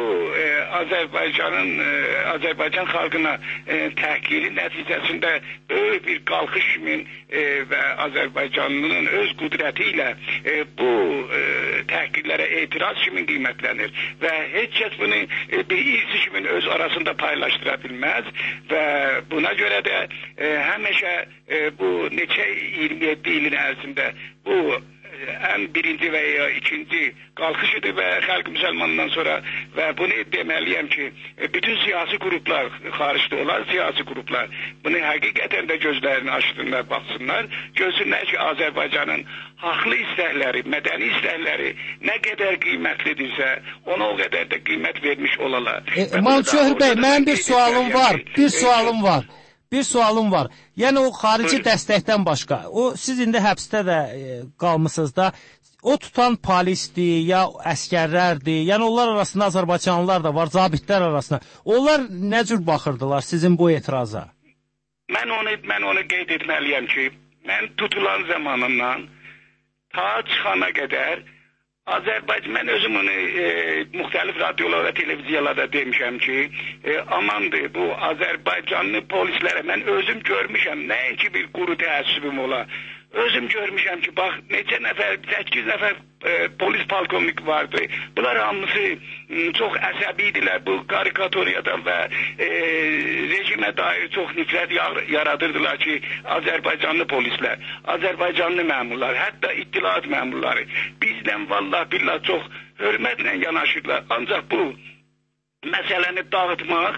Azərbaycan xalqına təhqiri nəticəsində böyük bir qalxış kimi və Azərbaycanlının öz qüdrəti ilə bu təhqirlərə etiraz kimi qiymətlənir və heç kəs bunu bir irsi kimi öz arasında paylaşdıra bilməz və buna görə də həmişə bu neçə 27 ilin ərzində bu ən birinci və ya ikinci qalxışıdır və xalq müsəlmanından sonra və bunu deməliyəm ki, bütün siyasi qruplar, xaricdə olan siyasi qruplar bunu həqiqətən də gözlərini açsınlar, baxsınlar, görsünlər ki, Azərbaycanın haqlı istəkləri, mədəni istəkləri nə qədər qiymətlidirsə, ona o qədər də qiymət vermiş olalar. Manuçöhr bəy, mənim bir sualım var. Yəni o xarici dəstəkdən başqa, o siz indi həbsdə də qalmısınız da, o tutan polisdir, ya əskərlərdir, yəni onlar arasında Azərbaycanlılar da var, zabitlər arasında. Onlar nə cür baxırdılar sizin bu etiraza? Mən onu qeyd etməliyəm ki, mən tutulan zamanından ta çıxana qədər Azərbaycan, mən özüm onu müxtəlif radiolar və televiziyalarda demişəm ki, amandır bu Azərbaycanlı polislərə mən özüm görmüşəm, nəinki bir quru təəssübüm ola. Özüm görmüşəm ki, bax, neçə nəfər, 8 nəfər polis polkovnik vardı. Bunlar hamısı çox əsəbiydilər bu karikaturyadan və rejimə dair çox nifrət yaradırdılar ki, Azərbaycanlı polislər, Azərbaycanlı məmurlar, hətta ittilaat məmurları bizlə vallah billah çox hörmətlə yanaşırlar. Ancaq bu məsələni dağıtmaq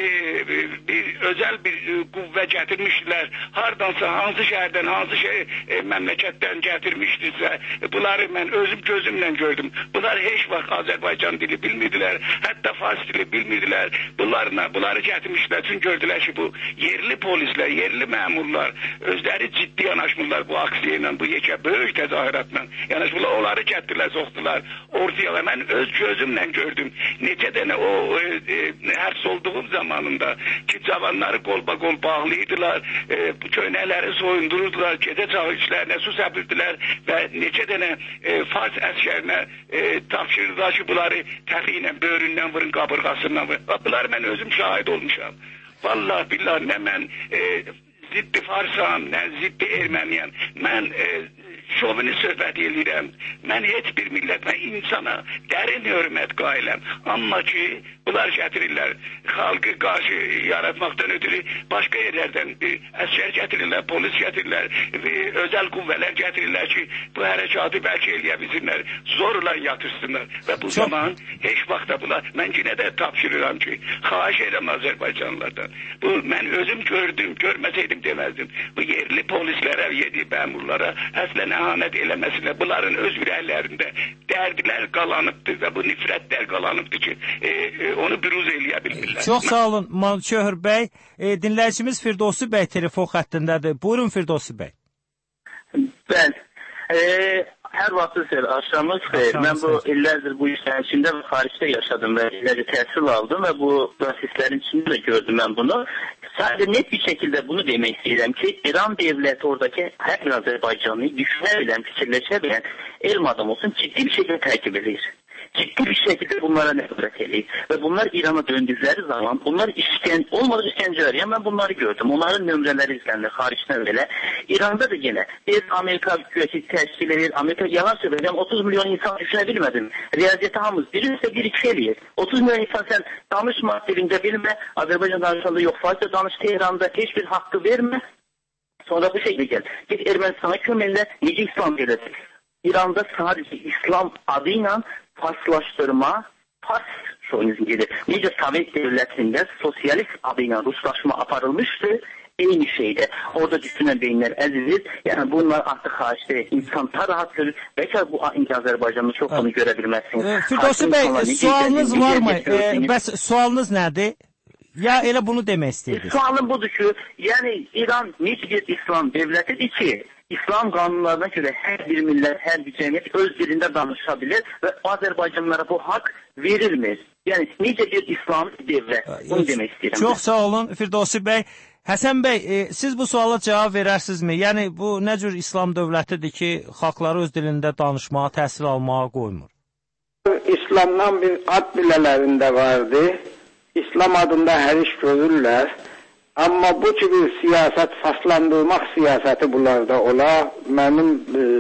bir özəl bir qüvvə gətirmişdilər. Hardansa, hansı şəhərdən, hansı məmləkətdən gətirmişdirsə, bunları mən özüm gözümlə gördüm. Bunlar heç vaxt Azərbaycan dili bilmirdilər, hətta fars dili bilmirdilər. Bunları gətirmişdilər, çünki gördülər ki, bu yerli polislər, yerli məmurlar özləri ciddi yanaşmırlar bu aksiya ilə, bu yekə böyük təzahüratla. Yanaşmırlar, onları gətirdilər, soxdular ortaya və mən öz gözümlə gördüm. Neçə dənə o həbs olduğum zamanında ki, cavanları qolba-qol bağlıydılar, köynəkləri soyundururdular, gecə çağı işlərinə su səpirdilər və neçə dənə fars əskərinə tapşırırdılar ki, bunları təfi ilə, böğründən vurun, qabırğasından vurun. Bunlar mən özüm şahid olmuşam. Vallahi billah, nə mən ziddi farsam, nə ziddi erməniyəm. Mən şovinist söhbət edirəm. Mən heç bir millət, mən insana dərin hörmət qailəm. Amma ki, bunlar gətirirlər, xalqı qarşı yaratmaqdan ötürü başqa yerlərdən əskər gətirirlər, polis gətirirlər, özəl qüvvələr gətirirlər ki, bu hərəkatı bəlkə eləyə bilsinlər, zorla yatırsınlar. Və bu zaman heç vaxtda bunlar, mən yine də tapşırıram ki, xahiş edirəm Azərbaycanlılardan. Bu, mən özüm gördüm, görməsəydim deməzdim. Bu yerli polislərə, yerli məmurlara əslən əhanət eləməsinə, bunların öz ürəklərində dərdlər qalanıbdır və bu nifrətlər qalanıbdır ki, onu büruz eləyə bilmirlər. Çox sağ olun, Şöhr bəy. Dinləyicimiz Firdovsi bəy telefon xəttindədir. Buyurun Firdovsi bəy. Bəli. Hər vaxtınız xeyir, axşamınız xeyir. Mən bu illərdir bu işlərin içində və xaricdə yaşadım və illərdir təhsil aldım və bu proseslərin içində də gördüm mən bunu. Sadəcə net bir şəkildə bunu demək istəyirəm ki, İran devləti oradakı hər bir Azərbaycanlıyı düşünə bilən, fikirləşə bilən elm adam olsun, ciddi bir şəkildə təkib edir. Ciddi bir şəkildə bunlara nəzarət edir. Və bunlar İrana döndükləri zaman, bunlar olmadığı işgəncələr, yəni mən bunları gördüm. Onların nömrələri izlənir, xaricdən belə. İranda da yenə, Amerika güvəki təşkil edir, Amerika yalan söyləyir, 30 milyon insan düşünə bilmədim. Riyaziyyəti hamımız, birisi bir iki eləyir. 30 milyon insan sən danışma, dilində bilmə, Azərbaycan danışanda yox, Farsça danış, Tehranda heç bir haqqı vermə. Sonra bu şəkildə gəl. Git Ermənistana köməklə, necə İslam devləti? İranda sadəcə İslam adı ilə farslaşdırma, fars şovinizm gedir. Necə Sovet devlətində sosialist adı ilə ruslaşma aparılmışdı, eyni şeydə. Orada düşünən beyinlər əziziz. Yəni bunlar artıq xaricdə insan rahat görür. Bəlkə bu Azərbaycanlı çox bunu görə bilməzsiniz. Firdovsi bəy, sualınız varmı? Bəs sualınız nədir? Ya elə bunu demək istəyirsiniz? Sualım budur ki, yəni İran necə bir İslam devlətidir ki, İslam qanunlarına görə hər bir millət, hər bir cəmiyyət öz dilində danışa bilir və Azərbaycanlılara bu haqq verilmir. Yəni, necə bir İslam devlət, bunu demək istəyirəm. Çox sağ olun, Firdovsi bəy. Həsən bəy, siz bu suala cavab verərsinizmi? Yəni, bu nə cür İslam dövlətidir ki, xalqları öz dilində danışmağa, təhsil almağa qoymur? İslamdan bir ad bilələrində vardı. İslam adında hər iş görürlər. Amma bu kimi siyasət, faslandırmaq siyasəti bunlarda ola, mənim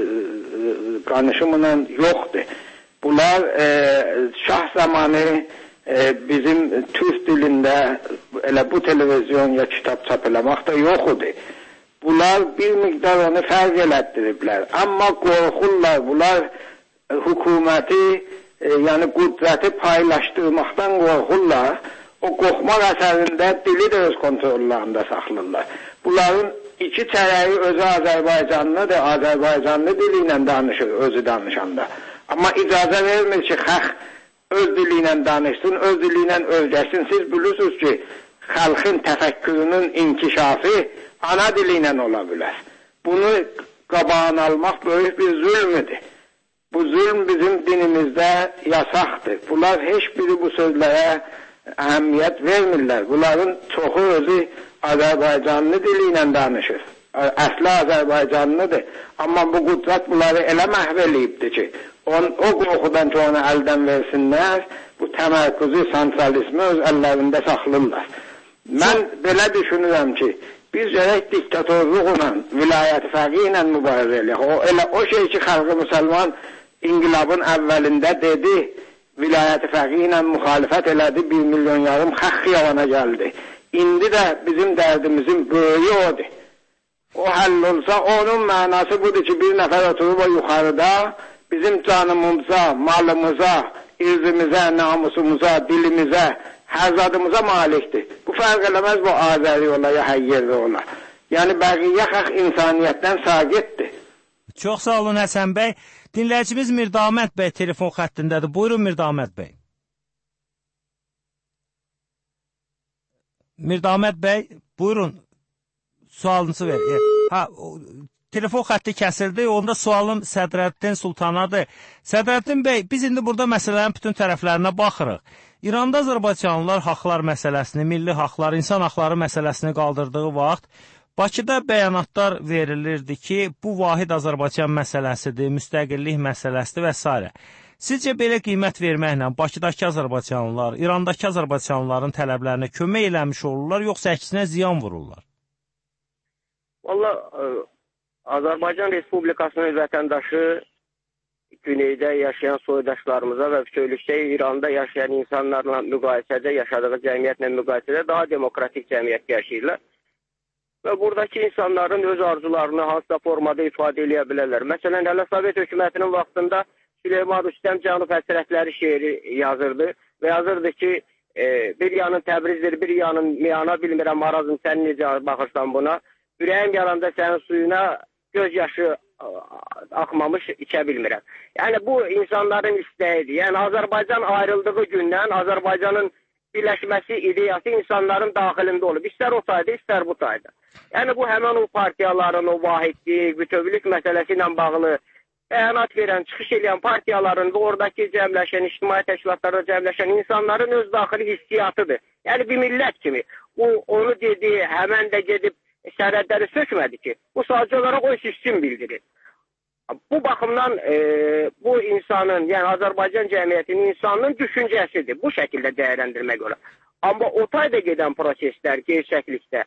qanışımla yoxdur. Bunlar şah zamanı bizim türk dilində elə bu televizyon ya kitab çap eləmək də yoxudur. Bunlar bir miqdar onu fərq elətdiriblər. Amma qorxurlar, bunlar hökuməti, yəni qüdrəti paylaşdırmaqdan qorxurlar. O qorxmaq əsərində dili də öz kontrollarında saxlayırlar. Bunların iki çərəyi özü Azərbaycanlıdır, Azərbaycanlı dili ilə danışır, özü danışanda. Amma icazə vermir ki, xalq öz dili ilə danışsın, öz dili ilə öyrəşsin. Siz bilirsiniz ki, xalqın təfəkkürünün inkişafı ana dili ilə ola bilər. Bunu qabağını almaq böyük bir zülmüdür. Bu zülm bizim dinimizdə yasaqdır. Bunlar heç biri bu sözlərə əhəmiyyət vermirlər. Bunların çoxu özü Azərbaycanlı dili ilə danışır. Əsli Azərbaycanlıdır. Amma bu qüdrət bunları elə məhv eləyibdir ki, o qorxudan ki onu əldən versinlər, bu təmərküzü, sentralizmi öz əllərində saxlayırlar. Mən belə düşünürəm ki, biz gərək diktatorluqla, vilayət fəqi ilə mübarizə eləyək. O şey ki, xalqı müsəlman inqilabın əvvəlində dedi, vilayət fəqi ilə müxalifət elədi, 1,5 milyon xalq xiyabana gəldi. İndi də bizim dərdimizin böyüyü odur. O həll olsa, onun mənası budur ki, bir nəfər oturub o yuxarıda bizim canımıza, malımıza, irzimizə, namusumuza, dilimizə, hərzadımıza malikdir. Bu fərq eləməz bu Azəri ola, ya həyyirli ola. Yəni, bəqiyyə xalq insaniyyətdən saqitdir. Çox sağ olun Həsən bəy. Dinləyicimiz Mirdamət bəy telefon xəttindədir. Buyurun Mirdamət bəy. Mirdamət bəy, buyurun. Sualınızı ver. Telefon xətti kəsildi. Onda sualım Sədrəddin Sultanadır. Sədrəddin bəy, biz indi burada məsələnin bütün tərəflərinə baxırıq. İranda Azərbaycanlılar haqlar məsələsini, milli haqlar, insan haqları məsələsini qaldırdığı vaxt Bakıda bəyanatlar verilirdi ki, bu vahid Azərbaycan məsələsidir, müstəqillik məsələsidir və s. Sizcə belə qiymət verməklə Bakıdakı Azərbaycanlılar, İrandakı Azərbaycanlıların tələblərinə kömək eləmiş olurlar, yoxsa əksinə ziyan vururlar? Valla, Azərbaycan Respublikasının vətəndaşı güneydə yaşayan soydaşlarımıza və bütövlükdə İranda yaşayan insanlarla müqayisədə, yaşadığı cəmiyyətlə müqayisədə daha demokratik cəmiyyət yaşayırlar. Və buradakı insanların öz arzularını hansısa formada ifadə edə bilərlər. Məsələn, hələ Sovet hökumətinin vaxtında Süleyman Rüstəm Cənub Həsrətləri şeiri yazırdı və yazırdı ki, bir yanın Təbrizdir, bir yanın miyana bilmirəm, Arazım, sən necə baxırsan buna? Ürəyim yaranda sənin suyuna göz yaşı axmamış içə bilmirəm. Yəni, bu insanların istəyidir. Yəni, Azərbaycan ayrıldığı gündən Azərbaycanın birləşməsi ideyası insanların daxilində olub. İstər o tayda, istər bu tayda. Yəni, bu həmən o partiyaların, o vahidlik, bütövlük məsələsi ilə bağlı bəyanat verən, çıxış edən partiyaların və oradakı cəmləşən, ictimai təşkilatlarda cəmləşən insanların öz daxili hissiyatıdır. Yəni, bir millət kimi. Onu dedi, həmən də gedib sərhədləri sökmədi ki, bu sadəcə olaraq o hissin bildirir. Bu baxımdan bu insanın, yəni Azərbaycan cəmiyyətinin insanın düşüncəsidir. Bu şəkildə dəyərləndirmək olar. Amma o tayda gedən proseslər, gerçəklikdə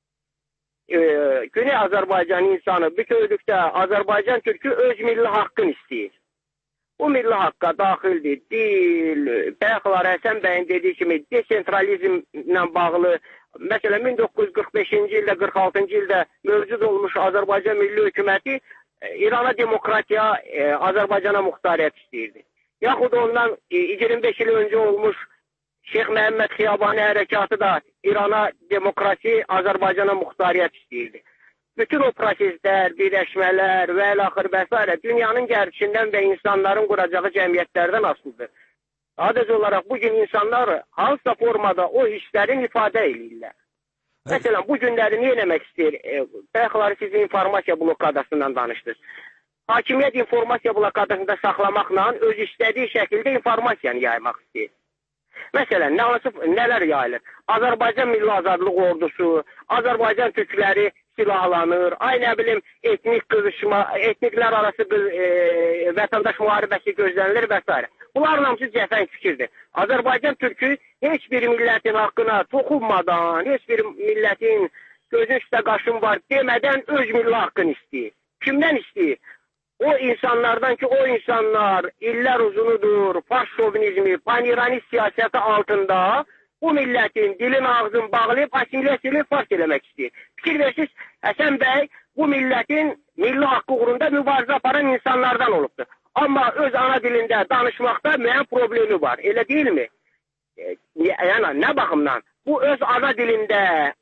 Güney Azərbaycan insanı bütövlükdə Azərbaycan türkü öz milli haqqını istəyir. Bu milli haqqa daxildir, dil, bəyaxlar Həsən bəyin dediyi kimi desentralizmlə bağlı, məsələn 1945-ci ildə, 46-cı ildə mövcud olmuş Azərbaycan Milli Hökuməti İrana demokratiya, Azərbaycana muxtariyyət istəyirdi. Yaxud ondan 25 il öncə olmuş Şeyx Məhəmməd Xiyabani hərəkatı da İrana demokrasi, Azərbaycana muxtariyyət istəyirdi. Bütün o proseslər, birləşmələr və əl-axır və s. dünyanın gəlişindən və insanların quracağı cəmiyyətlərdən asılıdır. Sadəcə olaraq bugün insanlar hansısa formada o hisslərin ifadə edirlər. Məsələn, bu günləri niyə eləmək istəyir? Bəxları siz informasiya blokadasından danışdınız. Hakimiyyət informasiya blokadasında saxlamaqla öz istədiyi şəkildə informasiyanı yaymaq istəyir. Məsələn, nələr yayılır? Azərbaycan Milli Azadlıq Ordusu, Azərbaycan türkləri silahlanır, nə bilim, etnik qızışma, etniklər arası vətəndaş müharibəsi gözlənilir və s. Bunların hamısı cəfəng fikirdir. Azərbaycan türkü heç bir millətin haqqına toxunmadan, heç bir millətin gözün üstə qaşın var demədən öz milli haqqını istəyir. Kimdən istəyir? O insanlardan ki, o insanlar illər uzunudur, fars şovinizmi, pan-İranist siyasəti altında bu millətin dilin ağzını bağlayıb asimilyasiyonu fars eləmək istəyir. Fikir versiniz, Həsən bəy bu millətin milli haqqı uğrunda mübarizə aparan insanlardan olubdur. Amma öz ana dilində danışmaqda müəyyən problemi var, elə deyilmi? Yəni, nə baxımdan? Bu öz ana dilində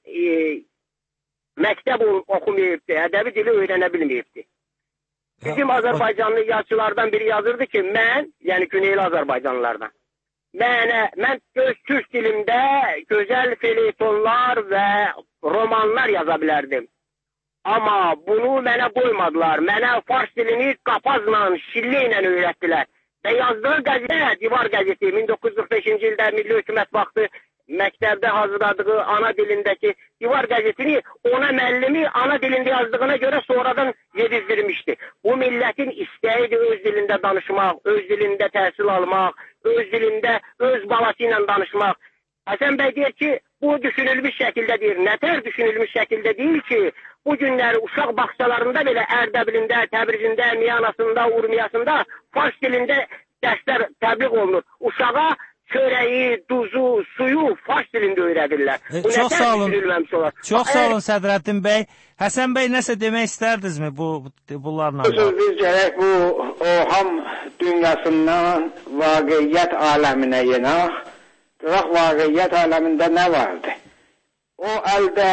məktəb oxumayıbdır, ədəbi dili öyrənə bilməyibdir. Bizim Azərbaycanlı yazıçılardan biri yazırdı ki, mən, yəni Güneyli Azərbaycanlılardan, mən öz türk dilimdə gözəl felyetonlar və romanlar yaza bilərdim. Amma bunu mənə qoymadılar. Mənə fars dilini qapazla, şillə ilə öyrətdilər. Və yazdığı qəzetə, Divar qəzeti, 1945-ci ildə Milli Hökumət vaxtı məktəbdə hazırladığı ana dilindəki divar qəzetini ona müəllimi ana dilində yazdığına görə sonradan yedizdirmişdi. Bu millətin istəyidir öz dilində danışmaq, öz dilində təhsil almaq, öz dilində öz balası ilə danışmaq. Həsən bəy deyir ki, bu düşünülmüş şəkildə deyir. Nətər düşünülmüş şəkildə deyil ki, bu günləri uşaq bağçalarında belə Ərdəbilində, Təbrizində, Miyanasında, Urmiyasında fars dilində dərslər təbliğ olunur. Uşağa çörəyi, duzu, suyu fars dilində öyrədirlər. Bu nətər düşünülməmiş olar? Çox sağ olun Sədrəddin bəy. Həsən bəy nəsə demək istərdinizmi bunlarla? Biz gərək bu ham dünyasından vaqiyyət aləminə yenək. Qıraq vaqiyyət aləmində nə vardı? O əldə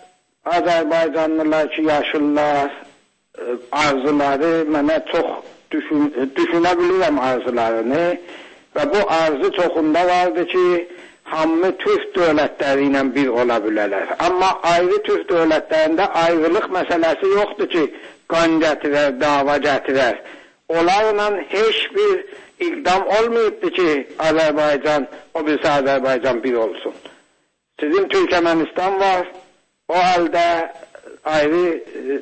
Azərbaycanlılar ki, yaşlılar arzuları mənə çox düşünə bilirəm arzularını və bu arzu çoxunda vardı ki, hamı türk dövlətləri ilə bir ola bilərlər. Amma ayrı türk dövlətlərində ayrılıq məsələsi yoxdur ki, qan gətirər, dava gətirər. Onlarla heç bir iqdam olmayıbdır ki, Azərbaycan, o birisi Azərbaycan bir olsun. Sizin Türkmenistan var, o halde ayrı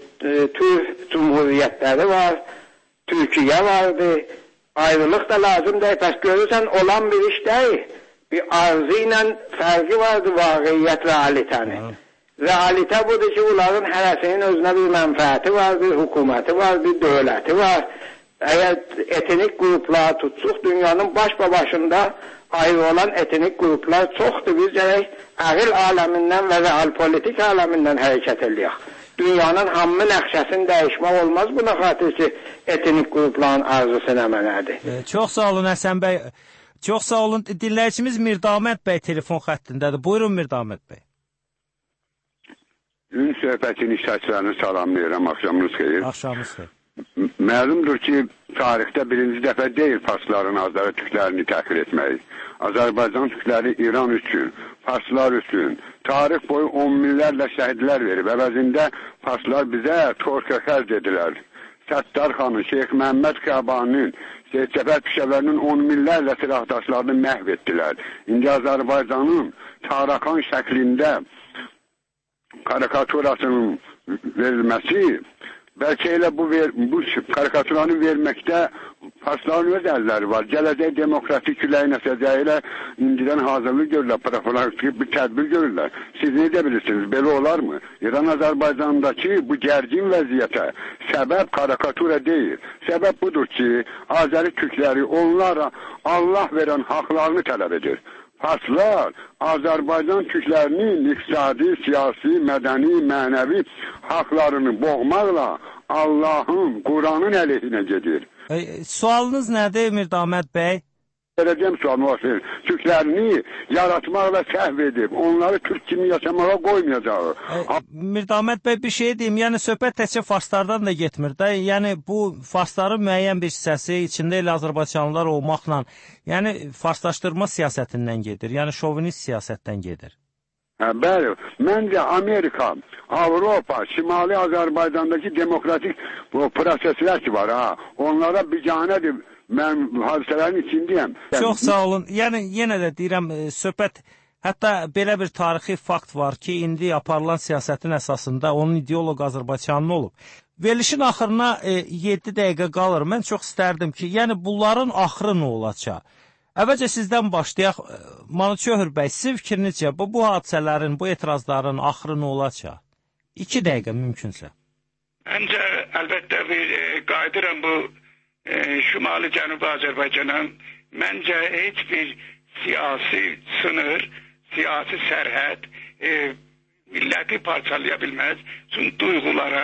Türk Cumhuriyetleri var, Türkiye vardı. Ayrılık da lazım değil. Pes görürsen olan bir iş değil. Bir arzıyla farkı vardı vaqiyyət realitəni. Realite budur ki, onların hərəsinin özünə bir mənfəəti var, bir hükümeti var, bir dövləti var. Eğer etnik gruplar tutsuq, dünyanın başında ayrı olan etnik gruplar çoxdur. Biz gərək ağıl aləmindən və realpolitik aləmindən hərəkət eləyək. Dünyanın hamı nəqşəsini dəyişmək olmaz buna xatir ki, etnik grupların arzusu nə mənədir. Çox sağ olun Həsən bəy. Çox sağ olun. Dinləyicimiz Mirdamət bəy telefon xəttindədir. Buyurun Mirdamət bəy. Ün söhbətin iştirakçılarını salamlayıram. Axşamınız xeyir. Axşamınız xeyir. Məlumdur ki, tarixdə birinci dəfə deyil farsların Azərbaycan türklərini təhqir etməyi. Azərbaycan türkləri İran üçün, farslar üçün tarix boyu 10 minlərlə şəhidlər verib. Əvəzində farslar bizə torkökər dedilər. Səttar xanın, Şeyx Məhəmməd Qəbanın, Şeyx Cəfər Pişəvərinin 10 minlərlə silahdaşlarını məhv etdilər. İndi Azərbaycanın Tarakan şəklində karikaturasının verilməsi bəlkə elə bu karikaturanı verməkdə farsların öz əlləri var. Gələcək demokratik küləyin əsəcəyi ilə indidən hazırlıq görürlər, profilaktik bir tədbir görürlər. Siz ne de bilirsiniz, belə olarmı? İran Azərbaycandakı bu gərgin vəziyyətə səbəb karikatura deyil. Səbəb budur ki, Azəri Türkləri onlara Allah verən haqlarını tələb edir. Farslar Azərbaycan türklərinin iqtisadi, siyasi, mədəni, mənəvi haqlarını boğmaqla Allahın, Quranın əleyhinə gedir. Sualınız nədir Mirdamət bəy? Verəcəm sualını var. Türklərini yaratmaqla səhv edib, onları Türk kimi yaşamağa qoymayacaq. Mirdamət bəy bir şey deyim, yəni söhbət təkcə farslardan da getmir də, yəni bu farsların müəyyən bir hissəsi içində elə azərbaycanlılar olmaqla, yəni farslaşdırma siyasətindən gedir, yəni şovinist siyasətdən gedir. Bəli, məncə Amerika, Avropa, Şimali Azərbaycandakı demokratik proseslər ki var, onlara biganədir. Mən hadisələrin içindəyəm. Çox sağ olun. Yəni, yenə də deyirəm, söhbət, hətta belə bir tarixi fakt var ki, indi aparılan siyasətin əsasında onun ideoloq Azərbaycanlı olub. Verilişin axırına 7 dəqiqə qalır. Mən çox istərdim ki, yəni bunların axırı nə olacaq? Əvvəlcə sizdən başlayaq. Mançöhür bəy, sizin fikrinizcə bu hadisələrin, bu etirazların axırı nə olacaq? 2 dəqiqə mümkünsə. Məncə, əlbəttə bir qayıdıram bu Şimali Cənubi Azərbaycana. Məncə heç bir siyasi sınır, siyasi sərhəd milləti parçalaya bilməz. Çünki duyğulara,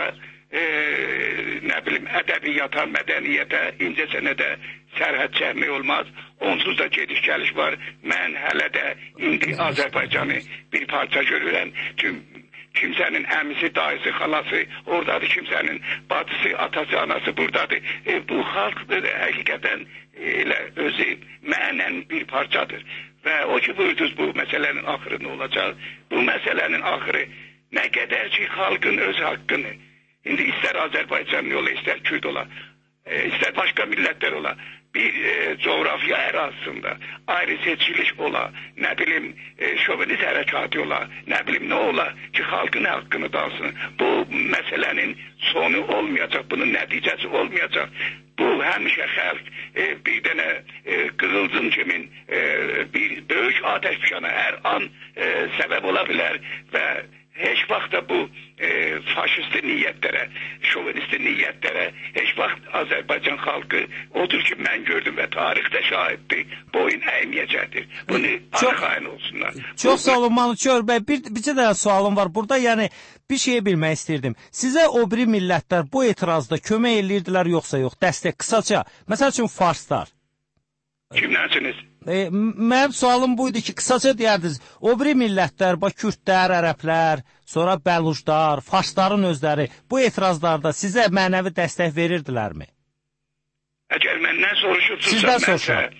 nə bilim, ədəbiyyata, mədəniyyətə, incəsənədə sərhəd çəkmək olmaz. Onsuz da gediş-gəliş var. Mən hələ də indi Azərbaycanı bir parça görürəm. Kimsənin əmisi, dayısı, xalası oradadır, kimsənin bacısı, atası, anası buradadır. Bu xalq həqiqətən elə özü mənən bir parçadır. Və o ki, buyurdunuz bu məsələnin axırı nə olacaq? Bu məsələnin axırı nə qədər ki, xalqın öz haqqını, indi istər Azərbaycanlı ola, istər Kürt ola, istər başqa millətlər ola, bir coğrafya ərazisində ayrı seçiliş ola, nə bilim şovinist hərəkatı ola, nə bilim nə ola ki, xalqın haqqını dalsın. Bu məsələnin sonu olmayacaq, bunun nəticəsi olmayacaq. Bu həmişə xalq bir dənə qığılcım kimin bir böyük atəşkəşana hər an səbəb ola bilər və heç vaxt da bu faşist niyyətlərə, şovinist niyyətlərə heç vaxt Azərbaycan xalqı odur ki, mən gördüm və tarixdə şahiddir, boyun əyməyəcəkdir. Bunu arxayın olsunlar. Çox sağ olun Manuçer bəy. Bircə də sualım var burada. Yəni bir şeyi bilmək istirdim. Sizə o biri millətlər bu etirazda kömək eləyirdilər yoxsa yox? Dəstək qısaca. Məsəl üçün farslar. Kimlərsiniz? Mənim sualım buydu ki, qısaca deyərdiniz, o biri millətlər, kürdlər, ərəblər, sonra bəluclar, farsların özləri bu etirazlarda sizə mənəvi dəstək verirdilərmi? Əgər məndən soruşursunuzsa, sizdən soruşuram.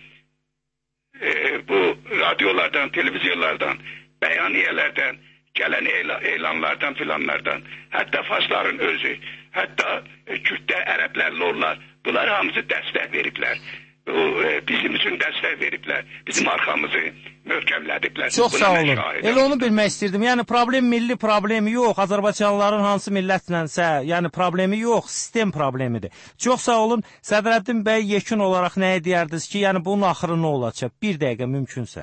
Bu radiolardan, televiziyonlardan, bəyaniyələrdən, gələn elanlardan filanlardan, hətta farsların özü, hətta kürdlər, ərəblər, lorlar, bunlar hamısı dəstək veriblər. Bizim üçün dəstək veriblər, bizim arxamızı möhkəmlədiblər. Çox sağ olun. Elə onu bilmək istirdim. Yəni problem milli problemi yox, Azərbaycanlıların hansı millətlənsə, yəni problemi yox, sistem problemidir. Çox sağ olun. Sədrəddin bəy, yekun olaraq nəyə deyərdiniz ki, yəni bunun axırı nə olacaq? Bir dəqiqə mümkünsə.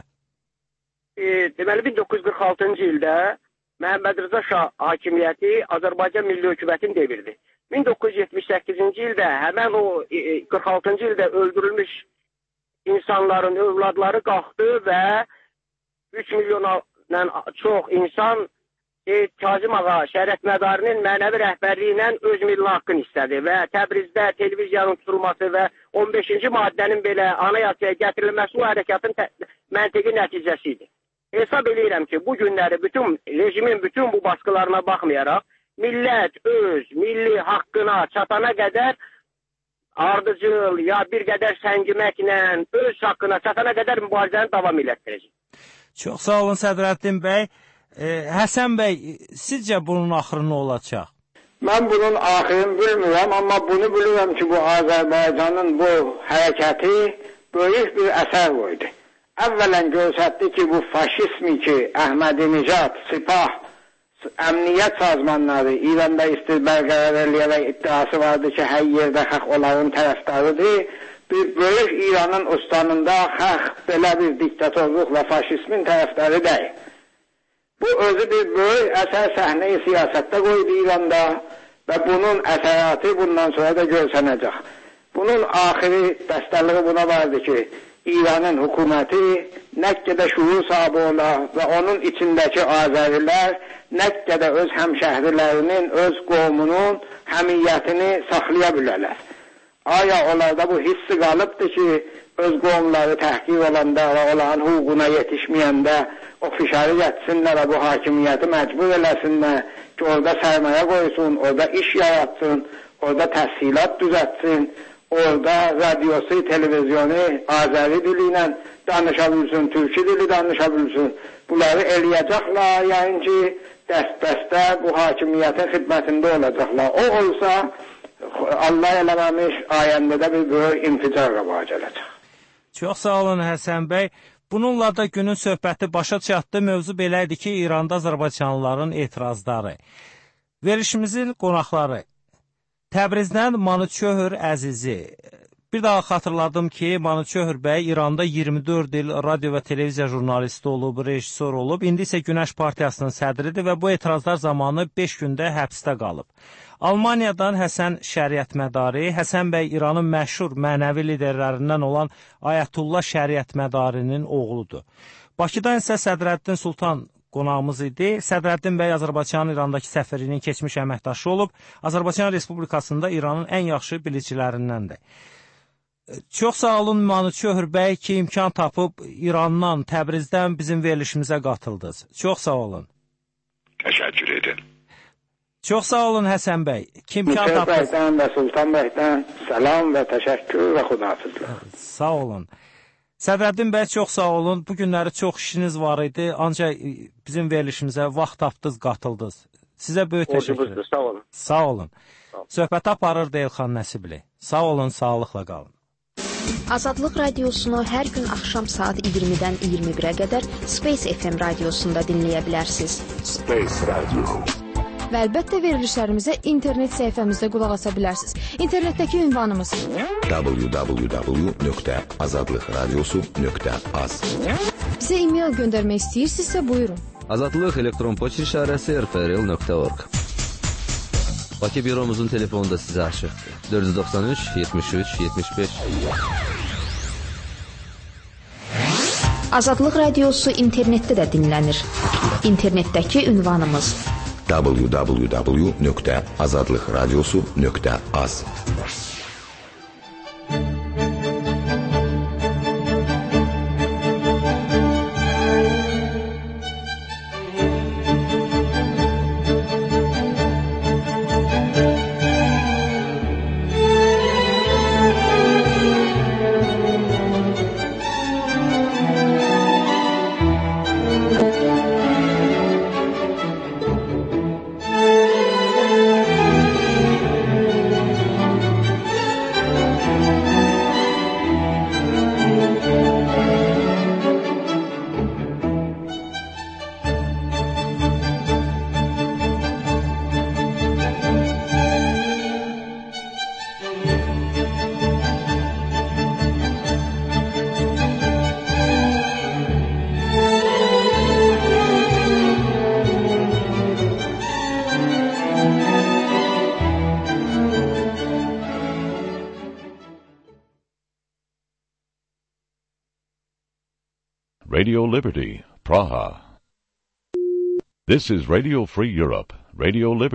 Deməli 1946-cı ildə Məhəmməd Rza Şah hakimiyyəti Azərbaycan Milli Hökumətini devirdi. 1978-ci ildə həmən o 46-cı ildə öldürülmüş insanların övladları qalxdı və 3 milyondan çox insan Kazım Ağa Şərəf Mədarinin mənəvi rəhbərliyi ilə öz milli haqqını istədi və Təbrizdə televiziyanın tutulması və 15-ci maddənin belə anayasaya gətirilməsi o hərəkatın məntiqi nəticəsi idi. Hesab edirəm ki, bu günləri rejimin bütün bu baskılarına baxmayaraq, millət öz milli haqqına çatana qədər ardıcıl ya bir qədər səngiməklə öz haqqına çatana qədər mübarizəni davam elətdirəcək. Çox sağ olun Sədrəddin bəy. Həsən bəy, sizcə bunun axırı nə olacaq? Mən bunun axırını bilmirəm, amma bunu bilirəm ki, bu Azərbaycanın bu hərəkəti böyük bir əsər qoydu. Əvvələn göstərdi ki, bu faşizmi ki, Əhmədi-Nicat, Sipah, əmniyyət sazmanları İranda istilbər qərar eləyərək iddiası vardı ki, hər yerdə xalq onların tərəfdarıdır. Bir böyük İranın ustanında xalq belə bir diktatorluq və faşizmin tərəfdarı deyil. Bu özü bir böyük əsər səhnəyi siyasətdə qoydu İranda və bunun əsəratı bundan sonra da görsənəcək. Bunun axiri dəstəliği buna vardı ki, İranın hökuməti nə qədər şuur sahibi ola və onun içindəki Azərilər nə qədər öz həmşəhrilərinin, öz qovumunun həmiyyətini saxlaya bilərlər. Aya onlarda bu hissi qalıbdır ki, öz qovumları təhqir olanda və onların hüququna yetişməyəndə o fişarı yetsinlər və bu hakimiyyəti məcbur eləsinlər ki, orada sərmayə qoysun, orada iş yaratsın, orada təhsilat düzətsin, orada radyosu, televizyonu Azəri dili ilə danışa bilsin, türkü dili danışa bilsin. Bunları eləyəcəklər, yəni ki, dəstə bu hakimiyyətin xidmətində olacaqlar. O olsa, Allah eləməmiş ayəndə də bir böyük inficar qabağa gələcək. Çox sağ olun Həsən bəy. Bununla da günün söhbəti başa çatdı. Mövzu belə idi ki, İranda Azərbaycanlıların etirazları. Verilişimizin qonaqları Təbrizdən Manuçöhr Əzizi. Bir daha xatırladım ki, Manuçöhr bəy İranda 24 il radio və televiziya jurnalisti olub, rejissor olub. İndi isə Günəş Partiyasının sədridir və bu etirazlar zamanı 5 gündə həbsdə qalıb. Almaniyadan Həsən Şəriət Mədari. Həsən bəy İranın məşhur mənəvi liderlərindən olan Ayətullah Şəriət Mədarinin oğludur. Bakıdan isə Sədrəddin Sultan qonağımız idi. Sədrəddin bəy Azərbaycanın İrandakı səfirinin keçmiş əməkdaşı olub. Azərbaycan Respublikasında İranın ən yaxşı biliclərindəndir. Çox sağ olun Manuçöhr bəy ki, imkan tapıb İrandan, Təbrizdən bizim verilişimizə qatıldınız. Çox sağ olun. Təşəkkür edirəm. Çox sağ olun Həsən bəy. Mütər bəydən və Sultan bəydən salam və təşəkkür və xudahafizlər. Sağ olun. Sədrəddin bəy, çox sağ olun. Bu günləri çox işiniz var idi, ancaq bizim verilişimizə vaxt tapdınız, qatıldınız. Sizə böyük təşəkkür ederim. Sağ olun. Sağ olun. Söhbəti aparırdı Elxan Nəsibli. Sağ olun, sağlıqla qalın. Azadlıq radiosunu hər gün axşam saat 20-dən 21-ə qədər Space FM radiosunda dinləyə bilərsiniz. Space Radio. Və əlbəttə verilişlərimizə internet səhifəmizdə qulaq asa bilərsiniz. İnternetdəki ünvanımız www.azadlıqradiosu.az. Bizə e-mail göndərmək istəyirsinizsə buyurun. Azadlıq elektron poçt işarəsi rfrl.org. Bakı büromuzun telefonu da sizə açıqdır. 493 73 75. Azadlıq radiosu internetdə də dinlənir. İnternetdəki ünvanımız www.azadlıqradiosu.az. Radio Liberty, Praha. This is Radio Free Europe, Radio Liberty.